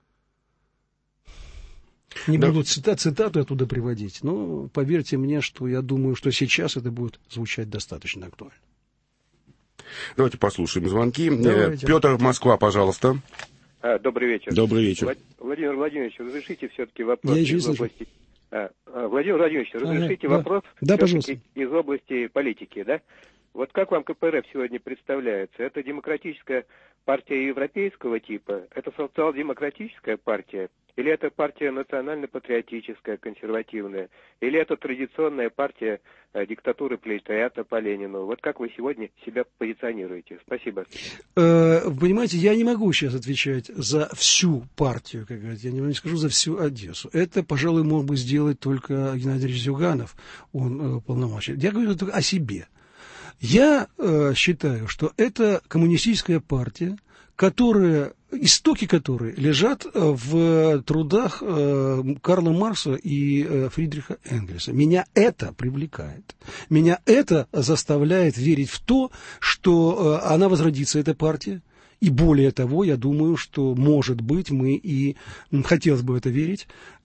Не буду цитату оттуда приводить, но поверьте мне, что я думаю, что сейчас это будет звучать достаточно актуально. Давайте послушаем звонки. Давайте. Петр, Москва, пожалуйста. Добрый вечер. Добрый вечер. Владимир Владимирович, разрешите все-таки вопрос из области... Владимир Владимирович, разрешите вопрос из области политики, да? Вот как вам КПРФ сегодня представляется? Это демократическая партия европейского типа? Это социал-демократическая партия? Или это партия национально-патриотическая, консервативная? Или это традиционная партия диктатуры пролетариата по Ленину? Вот как вы сегодня себя позиционируете? Спасибо. Понимаете, я не могу сейчас отвечать за всю партию, как говорят, я не скажу за всю Одессу. Это, пожалуй, мог бы сделать только Геннадий Ильич Зюганов, он полномочий. Я говорю только о себе. Я считаю, что это коммунистическая партия, истоки которой лежат в трудах Карла Маркса и Фридриха Энгельса. Меня это привлекает. Меня это заставляет верить в то, что она возродится, эта партия. И более того, я думаю, что, может быть, мы и, хотелось бы в это верить,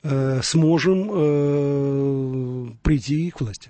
сможем прийти к власти.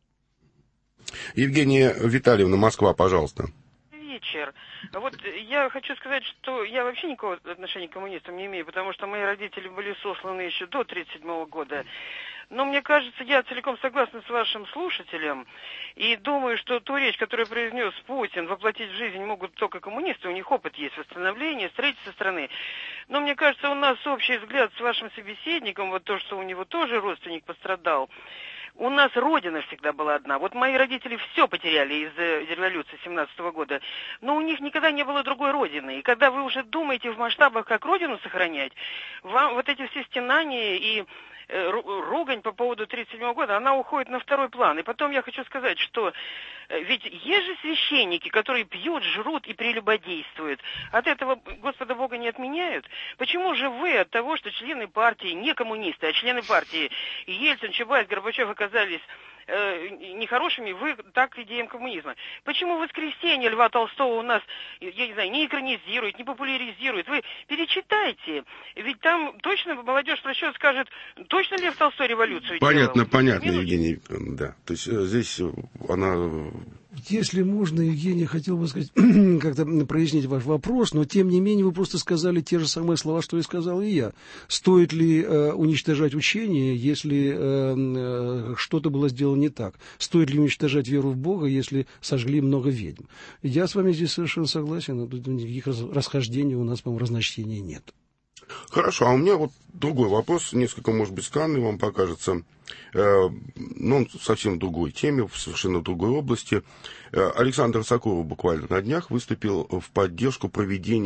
Евгения Витальевна, Москва, пожалуйста. Вечер. Вот я хочу сказать, что я вообще никакого отношения к коммунистам не имею, потому что мои родители были сосланы еще до 1937 года. Но мне кажется, я целиком согласна с вашим слушателем и думаю, что ту речь, которую произнес Путин, воплотить в жизнь могут только коммунисты, у них опыт есть восстановления, строительства страны. Но мне кажется, у нас общий взгляд с вашим собеседником, вот то, что у него тоже родственник пострадал. У нас родина всегда была одна. Вот мои родители все потеряли из-за революции 17-го года, но у них никогда не было другой родины. И когда вы уже думаете в масштабах, как родину сохранять, вам вот эти все стенания и ругань по поводу 1937 года, она уходит на второй план. И потом я хочу сказать, что ведь есть же священники, которые пьют, жрут и прелюбодействуют. От этого Господа Бога не отменяют. Почему же вы от того, что члены партии, не коммунисты, а члены партии Ельцин, Чубайс, Горбачев оказались нехорошими, вы так к идеям коммунизма? Почему воскресенье Льва Толстого у нас, я не знаю, не экранизируют, не популяризируют? Вы перечитайте, ведь там точно молодежь прочтет, скажет, точно Лев Толстой революцию понятно, делал? Понятно, Евгений, да. То есть здесь она... Если можно, Евгений, хотел бы сказать, как-то прояснить ваш вопрос, но тем не менее вы просто сказали те же самые слова, что и сказал и я. Стоит ли уничтожать учение, если что-то было сделано не так? Стоит ли уничтожать веру в Бога, если сожгли много ведьм? Я с вами здесь совершенно согласен, никаких расхождений у нас, по-моему, разночтений нет. Хорошо, а у меня вот другой вопрос, несколько, может быть, странный вам покажется, но он совсем в другой теме, в совершенно другой области. Александр Соколов буквально на днях выступил в поддержку проведения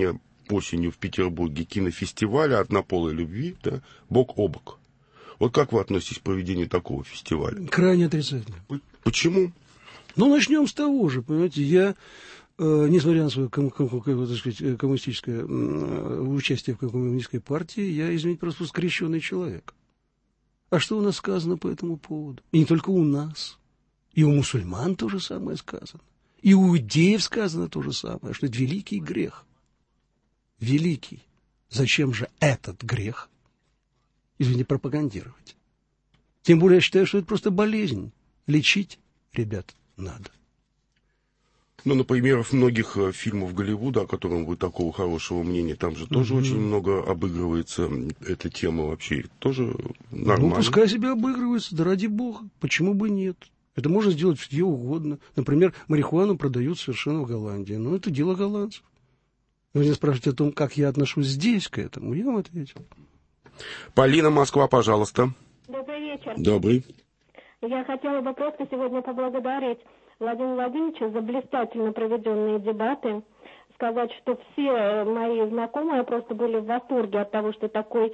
осенью в Петербурге кинофестиваля «Однополой любви», да, «Бок о бок». Вот как вы относитесь к проведению такого фестиваля? Крайне отрицательно. Почему? Ну, начнем с того же, понимаете, я, несмотря на свое коммунистическое участие в коммунистической партии, я, извините, просто скрещенный человек. А что у нас сказано по этому поводу? И не только у нас, и у мусульман то же самое сказано, и у иудеев сказано то же самое, что это великий грех. Великий. Зачем же этот грех, извините, пропагандировать? Тем более я считаю, что это просто болезнь. Лечить, ребят, надо. Ну, например, в многих фильмах Голливуда, о котором вы такого хорошего мнения, там же тоже очень много обыгрывается эта тема вообще. Тоже нормально. Ну, пускай себя обыгрывается, да ради бога. Почему бы нет? Это можно сделать где угодно. Например, марихуану продают совершенно в Голландии. Но это дело голландцев. Вы меня спрашиваете о том, как я отношусь здесь к этому. Я вам ответил. Полина, Москва, пожалуйста. Добрый вечер. Добрый. Я хотела бы просто сегодня поблагодарить Владимира Владимировича за блистательно проведенные дебаты. Сказать, что все мои знакомые просто были в восторге от того, что такой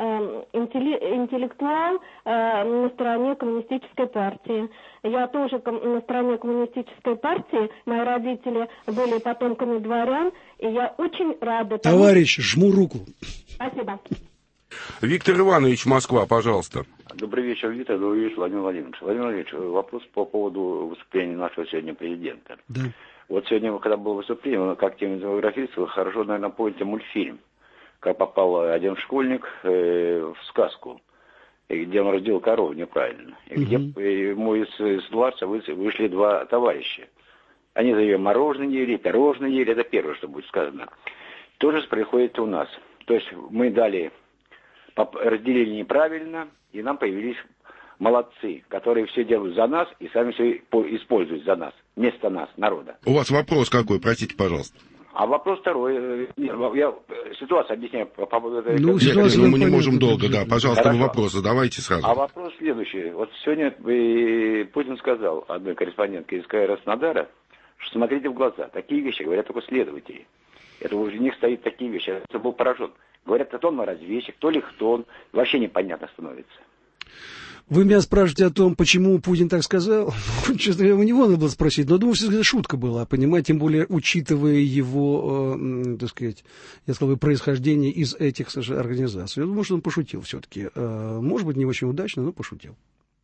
интеллектуал на стороне коммунистической партии. Я тоже на стороне коммунистической партии. Мои родители были потомками дворян, и я очень рада. Товарищ, жму руку. Спасибо. Виктор Иванович, Москва, пожалуйста. Добрый вечер, Виктор. Добрый вечер, Владимир Владимирович. Владимир Владимирович, вопрос по поводу выступления нашего сегодня президента. Да. Вот сегодня, когда было выступление, как кинематографист, вы хорошо, наверное, помните мультфильм, как попал один школьник в сказку, где он родил корову неправильно. И где ему из дворца вышли два товарища. Они за ее мороженое ели, пирожное ели. Это первое, что будет сказано. То же происходит у нас. То есть мы разделили неправильно, и нам появились молодцы, которые все делают за нас и сами все используют за нас, вместо нас, народа. У вас вопрос какой, простите, пожалуйста. А вопрос второй. Я ситуацию объясняю по поводу... Ну, ситуацию мы не можем долго, да. Пожалуйста, вы вопрос задавайте сразу. А вопрос следующий. Вот сегодня Путин сказал одной корреспондентке из Краснодара, что смотрите в глаза. Такие вещи говорят только следователи. Это у них стоит такие вещи. Я был поражен. Говорят, то он разведчик, то ли кто он. Вообще непонятно становится. Вы меня спрашиваете о том, почему Путин так сказал? Честно говоря, у него надо было спросить. Но, думаю, что это шутка была, понимаете, тем более, учитывая его, так сказать, я сказал бы, происхождение из этих организаций. Я думаю, что он пошутил все-таки. Может быть, не очень удачно, но пошутил.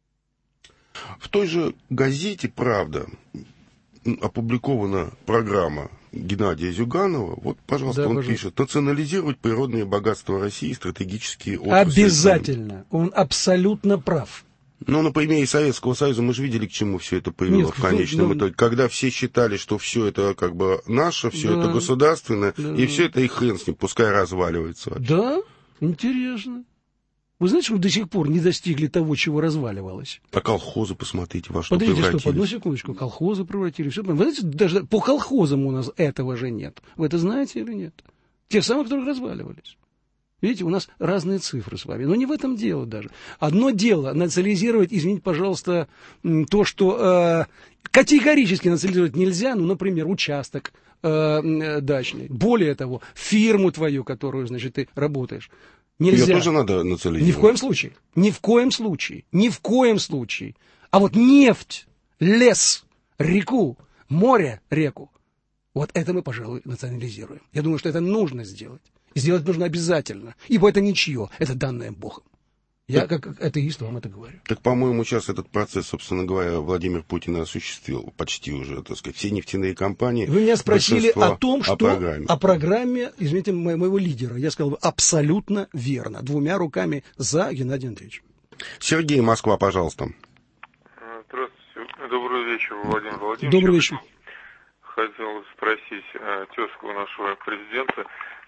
В той же газете «Правда» опубликована программа Геннадия Зюганова. Вот, пожалуйста, да, он пишет: национализировать природные богатства России, стратегические отрасли. Обязательно. Он абсолютно прав. Ну, на примере Советского Союза мы же видели, к чему все это привело в конечном итоге. Когда все считали, что все это как бы наше, все это государственное, и все это и хрен с ним, пускай разваливается. Вообще. Да, интересно. Вы знаете, что мы до сих пор не достигли того, чего разваливалось? А колхозы, посмотрите, во что превратились. Что, одну секундочку, колхозы превратились. Вы знаете, даже по колхозам у нас этого же нет. Вы это знаете или нет? Тех самых, которые разваливались. Видите, у нас разные цифры с вами. Но не в этом дело даже. Одно дело национализировать, извините, пожалуйста, то, что категорически национализировать нельзя, ну, например, участок дачный. Более того, фирму твою, которую, значит, ты работаешь. Нельзя. Ее тоже надо национализировать. Ни в коем случае. Ни в коем случае. Ни в коем случае. А вот нефть, лес, реку, море, реку, вот это мы, пожалуй, национализируем. Я думаю, что это нужно сделать. И сделать нужно обязательно. Ибо это ничье. Это данное Богом. Я как атеист вам это говорю. Так, по-моему, сейчас этот процесс, собственно говоря, Владимир Путин осуществил почти уже, так сказать, все нефтяные компании. Вы меня спросили о том, что о программе, извините, моего лидера. Я сказал абсолютно верно. Двумя руками за Геннадия Андреевича. Сергей, Москва, пожалуйста. Здравствуйте. Добрый вечер, Владимир Владимирович. Добрый вечер. Хотел спросить тезку нашего президента,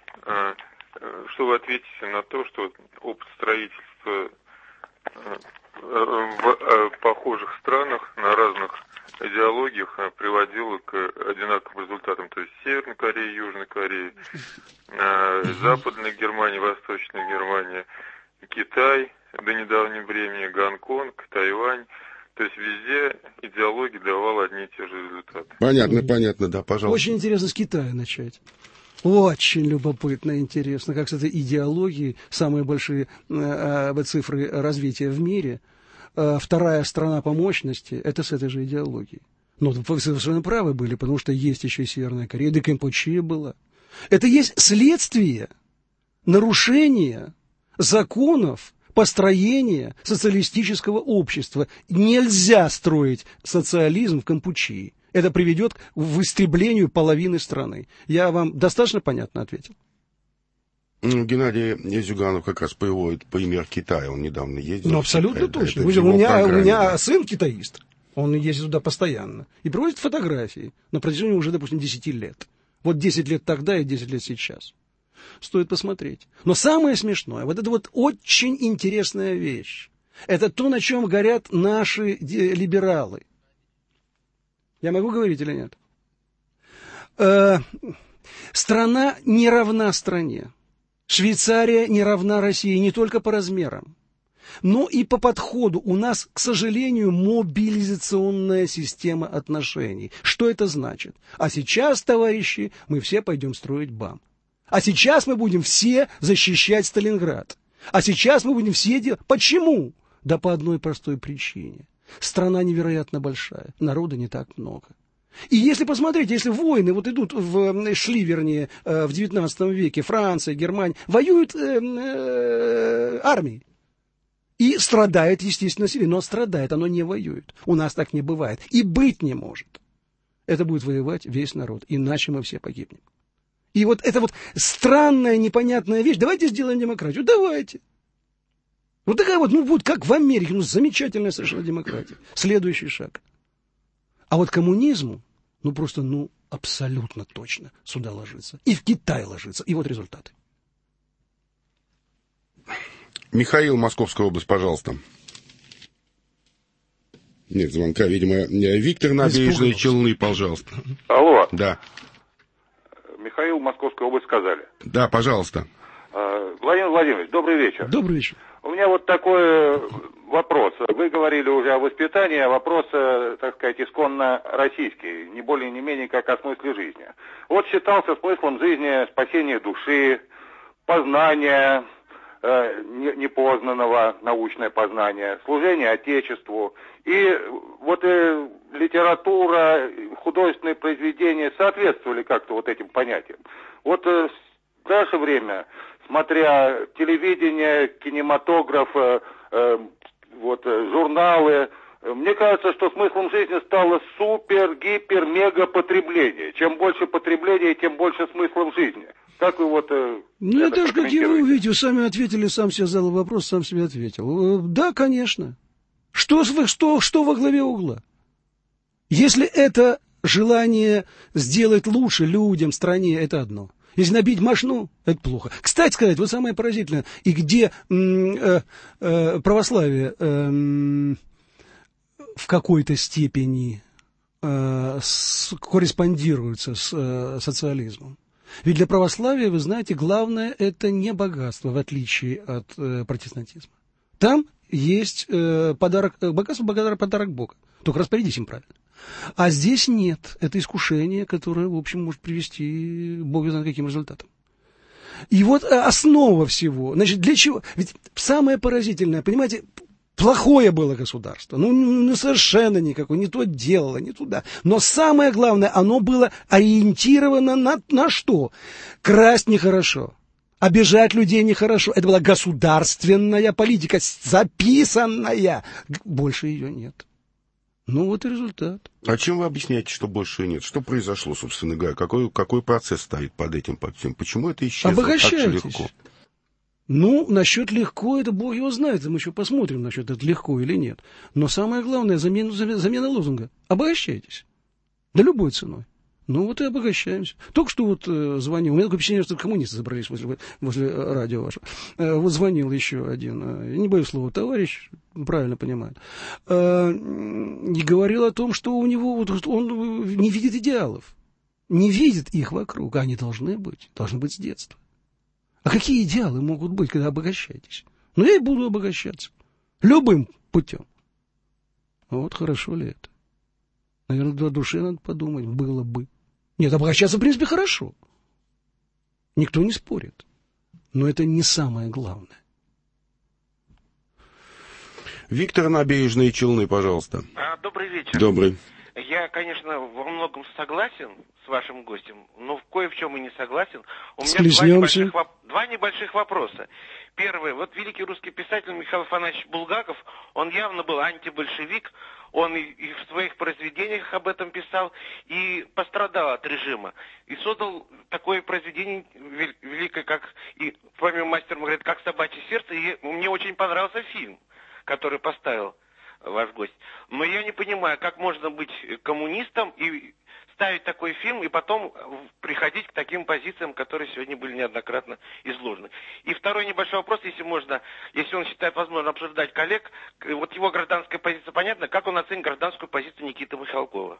что вы ответите на то, что опыт строительства в похожих странах на разных идеологиях приводило к одинаковым результатам. То есть Северной Кореи, Южной Кореи, Западной Германии, Восточной Германии, Китай до недавнего времени, Гонконг, Тайвань. То есть везде идеология давала одни и те же результаты. Понятно, да, пожалуйста. Очень интересно с Китая начать. Очень любопытно и интересно, как с этой идеологией, самые большие цифры развития в мире, вторая страна по мощности, это с этой же идеологией. Но вы совершенно правы были, потому что есть еще и Северная Корея, да Кампучия была. Это есть следствие нарушения законов построения социалистического общества. Нельзя строить социализм в Кампучии. Это приведет к истреблению половины страны. Я вам достаточно понятно ответил? Геннадий Зюганов как раз приводит пример Китая. Он недавно ездил. Ну, абсолютно точно. У меня сын китаист. Он ездит туда постоянно. И проводит фотографии на протяжении уже, допустим, 10 лет. Вот 10 лет тогда и 10 лет сейчас. Стоит посмотреть. Но самое смешное, вот это вот очень интересная вещь. Это то, на чем горят наши либералы. Я могу говорить или нет? Страна не равна стране. Швейцария не равна России не только по размерам, но и по подходу. У нас, к сожалению, мобилизационная система отношений. Что это значит? А сейчас, товарищи, мы все пойдем строить БАМ. А сейчас мы будем все защищать Сталинград. А сейчас мы будем все делать... Почему? Да по одной простой причине. Страна невероятно большая, народа не так много. И если посмотреть, если войны вот идут, шли, вернее, в 19 веке, Франция, Германия, воюют армии. И страдает, естественно, население. Но страдает, оно не воюет. У нас так не бывает. И быть не может. Это будет воевать весь народ. Иначе мы все погибнем. И вот это вот странная, непонятная вещь. Давайте сделаем демократию. Давайте. Вот такая вот, ну, будет как в Америке. Ну, замечательная совершенно демократия. Следующий шаг. А вот коммунизму, ну, просто, ну, абсолютно точно сюда ложится. И в Китай ложится. И вот результаты. Михаил, Московская область, пожалуйста. Нет звонка, видимо. Виктор, Набережные Челны, пожалуйста. Алло. Да. Михаил, Московская область, сказали. Да, пожалуйста. Владимир Владимирович, добрый вечер. Добрый вечер. У меня вот такой вопрос. Вы говорили уже о воспитании, а вопрос, так сказать, исконно российский, не более не менее как о смысле жизни. Вот считался смыслом жизни спасение души, познание непознанного, научное познание, служение Отечеству. И вот литература, художественные произведения соответствовали как-то вот этим понятиям. Вот в наше время, смотря телевидение, кинематограф, вот журналы, мне кажется, что смыслом жизни стало супер, гипер, мега потребление. Чем больше потребления, тем больше смыслом жизни. Как вы вот... Ну, это же как вы увидите, сами ответили, сам себе задал вопрос, сам себе ответил. Да, конечно. Что во главе угла? Если это желание сделать лучше людям, стране, это одно. Если набить мошну, это плохо. Кстати сказать, вот самое поразительное, и где православие в какой-то степени корреспондируется с социализмом. Ведь для православия, вы знаете, главное это не богатство, в отличие от протестантизма. Там есть подарок, богатство, подарок Бога. Только распорядись им правильно. А здесь нет. Это искушение, которое, в общем, может привести Бог знает каким результатом. И вот основа всего. Значит, для чего? Ведь самое поразительное, понимаете, плохое было государство. Ну, совершенно никакое. Не то делало, не туда. Но самое главное, оно было ориентировано на что? Красть нехорошо. Обижать людей нехорошо. Это была государственная политика, записанная. Больше ее нет. Ну, вот и результат. А чем вы объясняете, что больше нет? Что произошло, собственно говоря? Какой процесс стоит под этим? Почему это исчезло так же легко? Ну, насчет легко, это Бог его знает. Мы еще посмотрим, насчет это легко или нет. Но самое главное, замена лозунга. Обогащайтесь. Да любой ценой. Ну, вот и обогащаемся. Только что вот звонил. У меня такое впечатление, что коммунисты собрались возле радио вашего. Вот звонил еще один, не боюсь слова, товарищ, правильно понимает, и говорил о том, что у него, вот, он не видит идеалов. Не видит их вокруг. Они должны быть с детства. А какие идеалы могут быть, когда обогащаетесь? Ну, я и буду обогащаться. Любым путем. Вот хорошо ли это? Наверное, до души надо подумать. Было бы. Нет, обогащаться, в принципе, хорошо. Никто не спорит. Но это не самое главное. Виктор, Набережные Челны, пожалуйста. Добрый вечер. Добрый. Я, конечно, во многом согласен с вашим гостем, но в кое в чем и не согласен. У меня два небольших вопроса. Первый. Вот великий русский писатель Михаил Афанасьевич Булгаков, он явно был антибольшевик, он и в своих произведениях об этом писал, и пострадал от режима. И создал такое произведение великое, как, и помимо «Мастер и Маргарита», как «Собачье сердце», и мне очень понравился фильм, который поставил ваш гость. Но я не понимаю, как можно быть коммунистом и ставить такой фильм, и потом приходить к таким позициям, которые сегодня были неоднократно изложены. И второй небольшой вопрос, если можно, если он считает возможно обсуждать коллег, вот его гражданская позиция понятна, как он оценит гражданскую позицию Никиты Михалкова?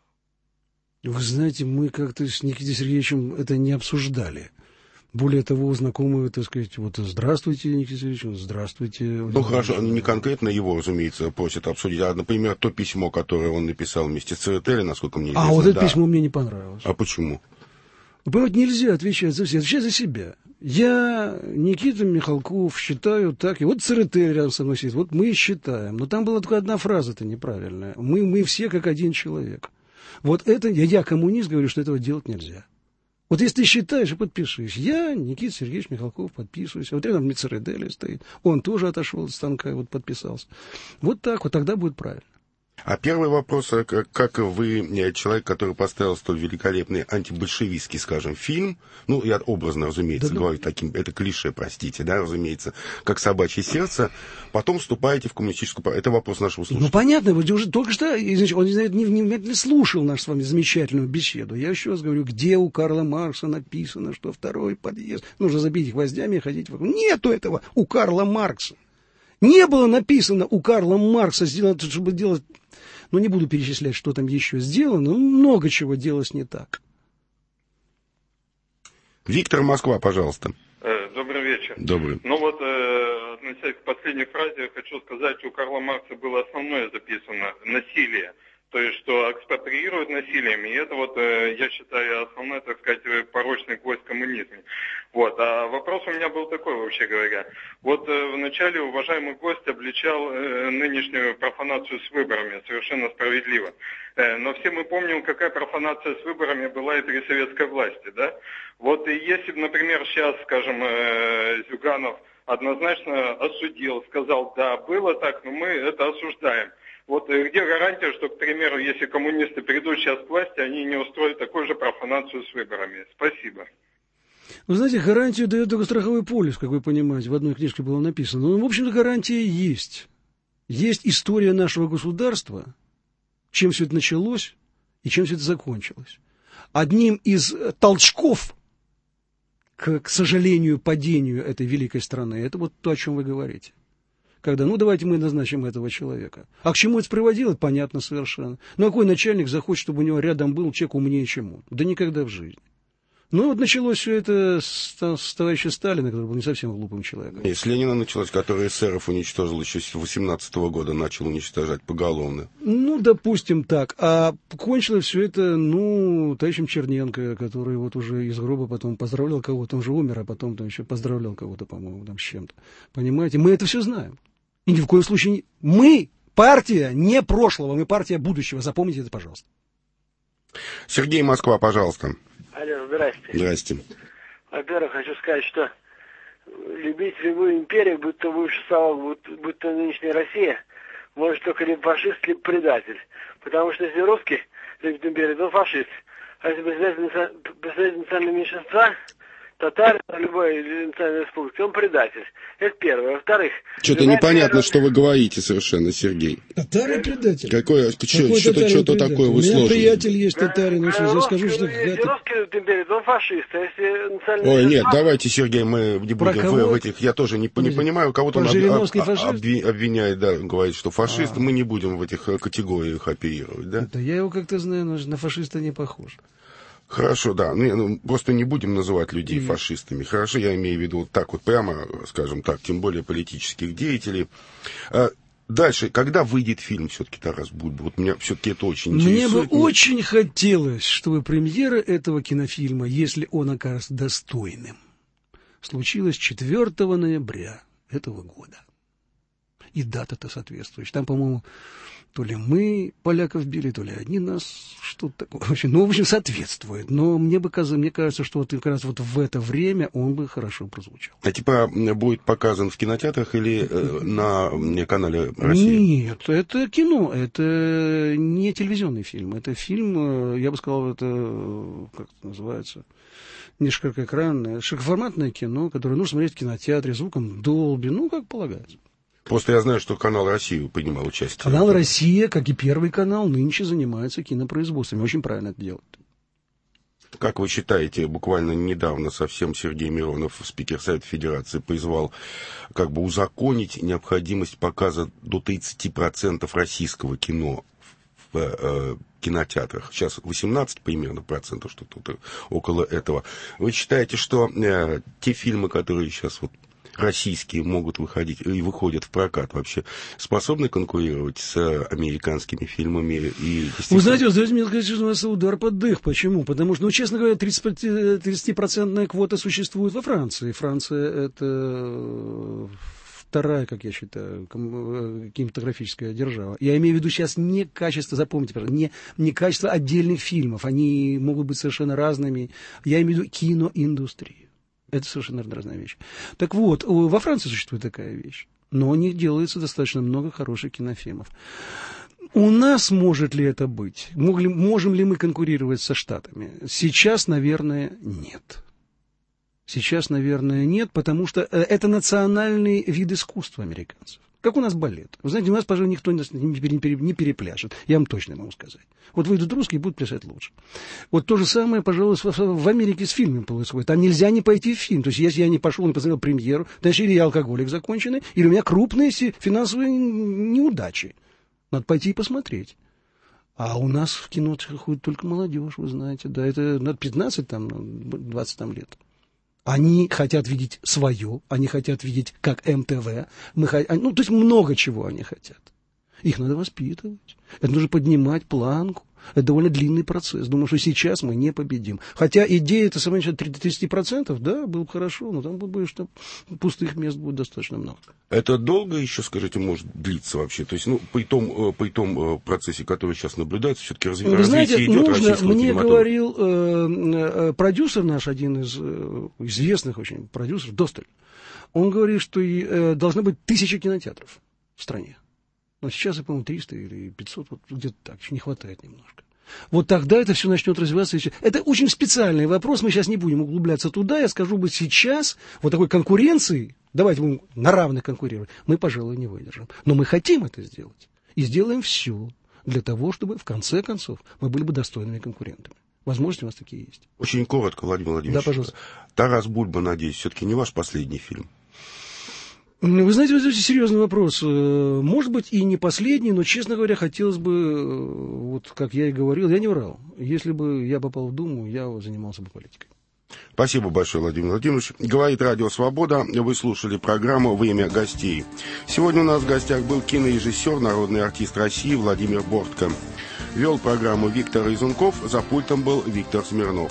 Вы знаете, мы как-то с Никитой Сергеевичем это не обсуждали. Более того, знакомые, так сказать, вот здравствуйте, Никита Сергеевич, здравствуйте. Ну хорошо, они не конкретно его, разумеется, просят обсудить, а, например, то письмо, которое он написал вместе с Церетели, насколько мне известно. А вот это письмо мне не понравилось. А почему? Вы понимаете, нельзя отвечать за всех, отвечать за себя. Я, Никита Михалков, считаю так, и вот Церетели рядом со мной сидит, вот мы считаем. Но там была только одна фраза-то неправильная. Мы все как один человек. Вот это, я коммунист, говорю, что этого делать нельзя. Вот если ты считаешь и подпишись, я, Никита Сергеевич Михалков, подписываюсь. Вот рядом Церетели стоит, он тоже отошел от станка и вот подписался. Вот так вот, тогда будет правильно. А первый вопрос, как вы, человек, который поставил столь великолепный антибольшевистский, скажем, фильм, ну, я образно, разумеется, говорю таким, это клише, простите, да, разумеется, как «Собачье сердце», потом вступаете в коммунистическую партию. Это вопрос нашего слушателя. Ну, понятно, вы уже только что, значит, он не слушал нашу с вами замечательную беседу. Я еще раз говорю, где у Карла Маркса написано, что второй подъезд, нужно забить их гвоздями и ходить вокруг. Нету этого у Карла Маркса. Не было написано у Карла Маркса, сделано, чтобы делать... Ну, не буду перечислять, что там еще сделано, но много чего делалось не так. Виктор, Москва, пожалуйста. Добрый вечер. Добрый. Ну вот, относясь к последней фразе, я хочу сказать, у Карла Маркса было основное записано – насилие. То есть, что экспроприируют насилием, и это вот, я считаю, основной, так сказать, порочный гвоздь коммунизма. Вот, а вопрос у меня был такой, вообще говоря. Вот вначале уважаемый гость обличал нынешнюю профанацию с выборами, совершенно справедливо. Но все мы помним, какая профанация с выборами была и при советской власти, да? Вот и если бы, например, сейчас, скажем, Зюганов однозначно осудил, сказал, да, было так, но мы это осуждаем. Вот где гарантия, что, к примеру, если коммунисты придут сейчас к власти, они не устроят такую же профанацию с выборами? Спасибо. Вы знаете, гарантию дает только страховой полис, как вы понимаете, в одной книжке было написано. Ну, в общем-то, гарантия есть. Есть история нашего государства, чем все это началось и чем все это закончилось. Одним из толчков к сожалению, падению этой великой страны, это вот то, о чем вы говорите. Когда, ну, давайте мы назначим этого человека. А к чему это приводило, понятно совершенно. Ну, какой начальник захочет, чтобы у него рядом был человек умнее, чем он? Да никогда в жизни. Ну, вот началось все это с товарища Сталина, который был не совсем глупым человеком. И с Ленина началось, который эсеров уничтожил еще с 18-го года, начал уничтожать поголовно. Ну, допустим, так. А кончилось все это, ну, товарищем Черненко, который вот уже из гроба потом поздравлял кого-то, он же умер, а потом там еще поздравлял кого-то, по-моему, там с чем-то. Понимаете? Мы это все знаем. И ни в коем случае не... Мы партия не прошлого, мы партия будущего. Запомните это, пожалуйста. Сергей, Москва, пожалуйста. Алло, здрасте. Здрасте. Во-первых, хочу сказать, что любить любую империю, будь то бывший Совок, будь то нынешняя Россия, может только либо фашист, либо предатель. Потому что если русский любит империю, то он фашист. А если представитель национального меньшинства, татар, любой национальной республики, он предатель. Это первое. Во-вторых... Что-то непонятно, что вы говорите совершенно, Сергей. Татары предатель? Что-то такое вы сложили. У меня приятель есть татарин, я скажу, что... Если русский любит империю, то он фашист. А если национальный... Ой, нет, давайте, Сергей, мы не будем в этих... Я тоже не понимаю, кого-то он обвиняет, да, говорит, что фашист. Мы не будем в этих категориях оперировать, да? Я его как-то знаю, но на фашиста не похож. Хорошо, да. Просто не будем называть людей фашистами. Хорошо, я имею в виду вот так вот прямо, скажем так, тем более политических деятелей. Дальше, когда выйдет фильм все-таки «Тарас Бульба»? Вот меня все-таки это очень интересует. Мне бы очень хотелось, чтобы премьера этого кинофильма, если он окажется достойным, случилась 4 ноября этого года. И дата-то соответствующая. Там, по-моему, то ли мы поляков били, то ли они нас, что-то такое. В общем, соответствует. Но мне кажется, что вот как раз вот в это время он бы хорошо прозвучал. А типа будет показан в кинотеатрах или на канале «Россия»? Нет, это кино, это не телевизионный фильм. Это фильм, я бы сказал, это, как это называется, не широкоэкранное, широкоформатное кино, которое нужно смотреть в кинотеатре, звуком Dolby, ну, как полагается. Просто я знаю, что канал «Россия» принимал участие. Канал «Россия», как и Первый канал, нынче занимается кинопроизводством. Очень правильно это делает. Как вы считаете, буквально недавно совсем Сергей Миронов, спикер Совета Федерации, призвал как бы узаконить необходимость показа до 30% российского кино в кинотеатрах. Сейчас 18 примерно процентов, что-то около этого. Вы считаете, что те фильмы, которые сейчас вот российские могут выходить и выходят в прокат, вообще способны конкурировать с американскими фильмами? И, вы знаете, мне кажется, что у нас удар под дых. Почему? Потому что, честно говоря, 30% квота существует во Франции. Франция — это вторая, как я считаю, кинематографическая держава. Я имею в виду сейчас не качество, запомните, пожалуйста, не качество отдельных фильмов. Они могут быть совершенно разными. Я имею в виду киноиндустрию. Это совершенно разная вещь. Так вот, во Франции существует такая вещь, но у них делается достаточно много хороших кинофильмов. У нас может ли это быть? Можем ли мы конкурировать со Штатами? Сейчас, наверное, нет. Сейчас, наверное, нет, потому что это национальный вид искусства американцев. Как у нас балет. Вы знаете, у нас, пожалуй, никто не перепляшет. Я вам точно могу сказать. Вот выйдут русские и будут плясать лучше. Вот то же самое, пожалуй, в Америке с фильмом происходит. Там нельзя не пойти в фильм. То есть, если я не пошел, не посмотрел премьеру, значит, или я алкоголик законченный, или у меня крупные финансовые неудачи. Надо пойти и посмотреть. А у нас в кино ходит только молодежь, вы знаете. Да, это надо 15, 20 лет. Они хотят видеть свое, они хотят видеть как МТВ. То есть много чего они хотят. Их надо воспитывать. Это нужно поднимать планку. Это довольно длинный процесс. Думаю, что сейчас мы не победим. Хотя идея, это самое 30%, да, было бы хорошо, но там будет, что пустых мест будет достаточно много. Это долго еще, скажите, может длиться вообще? То есть, при том процессе, который сейчас наблюдается, все-таки развитие идет российского мне кинематографа. Говорил продюсер наш, один из известных очень продюсеров, Досталь, он говорит, что должно быть 1000 кинотеатров в стране. Но сейчас, я по-моему, 300 или 500, вот где-то так, еще не хватает немножко. Вот тогда это все начнет развиваться. Это очень специальный вопрос, мы сейчас не будем углубляться туда. Я скажу, бы сейчас вот такой конкуренции, давайте будем на равных конкурировать, мы, пожалуй, не выдержим. Но мы хотим это сделать. И сделаем все для того, чтобы, в конце концов, мы были бы достойными конкурентами. Возможности у нас такие есть. Очень коротко, Владимир Владимирович. Да, пожалуйста. «Тарас Бульба», надеюсь, все-таки не ваш последний фильм? Вы знаете, это очень серьезный вопрос. Может быть, и не последний, но, честно говоря, хотелось бы, вот как я и говорил, я не врал. Если бы я попал в Думу, я занимался бы политикой. Спасибо большое, Владимир Владимирович. Говорит Радио Свобода. Вы слушали программу «Время гостей». Сегодня у нас в гостях был кинорежиссер, народный артист России Владимир Бортко. Вел программу Виктор Изунков, за пультом был Виктор Смирнов.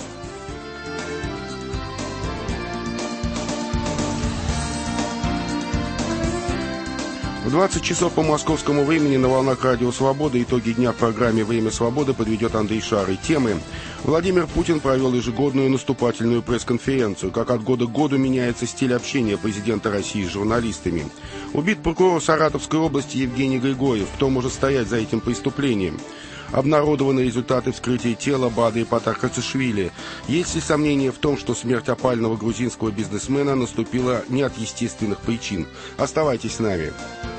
В 20 часов по московскому времени на волнах Радио Свобода итоги дня в программе «Время свободы» подведет Андрей Шарый. Темы: Владимир Путин провел ежегодную наступательную пресс-конференцию. Как от года к году меняется стиль общения президента России с журналистами. Убит прокурор Саратовской области Евгений Григорьев. Кто может стоять за этим преступлением? Обнародованы результаты вскрытия тела Бадри Патаркацишвили. Есть ли сомнения в том, что смерть опального грузинского бизнесмена наступила не от естественных причин? Оставайтесь с нами.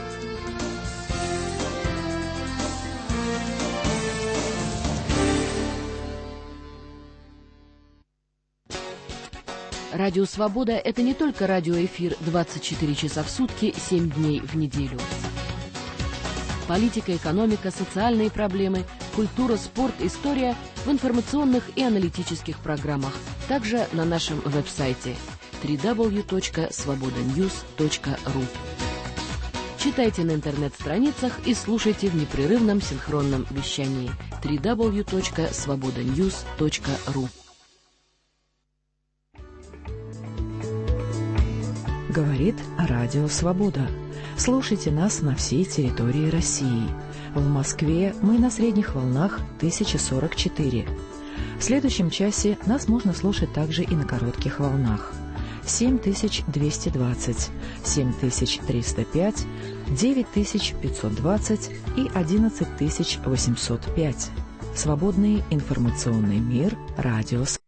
Радио «Свобода» — это не только радиоэфир 24 часа в сутки, 7 дней в неделю. Политика, экономика, социальные проблемы, культура, спорт, история в информационных и аналитических программах. Также на нашем веб-сайте www.svobodanews.ru. Читайте на интернет-страницах и слушайте в непрерывном синхронном вещании www.svobodanews.ru. Говорит Радио Свобода. Слушайте нас на всей территории России. В Москве мы на средних волнах 1044. В следующем часе нас можно слушать также и на коротких волнах. 7220, 7305, 9520 и 11805. Свободный информационный мир. Радио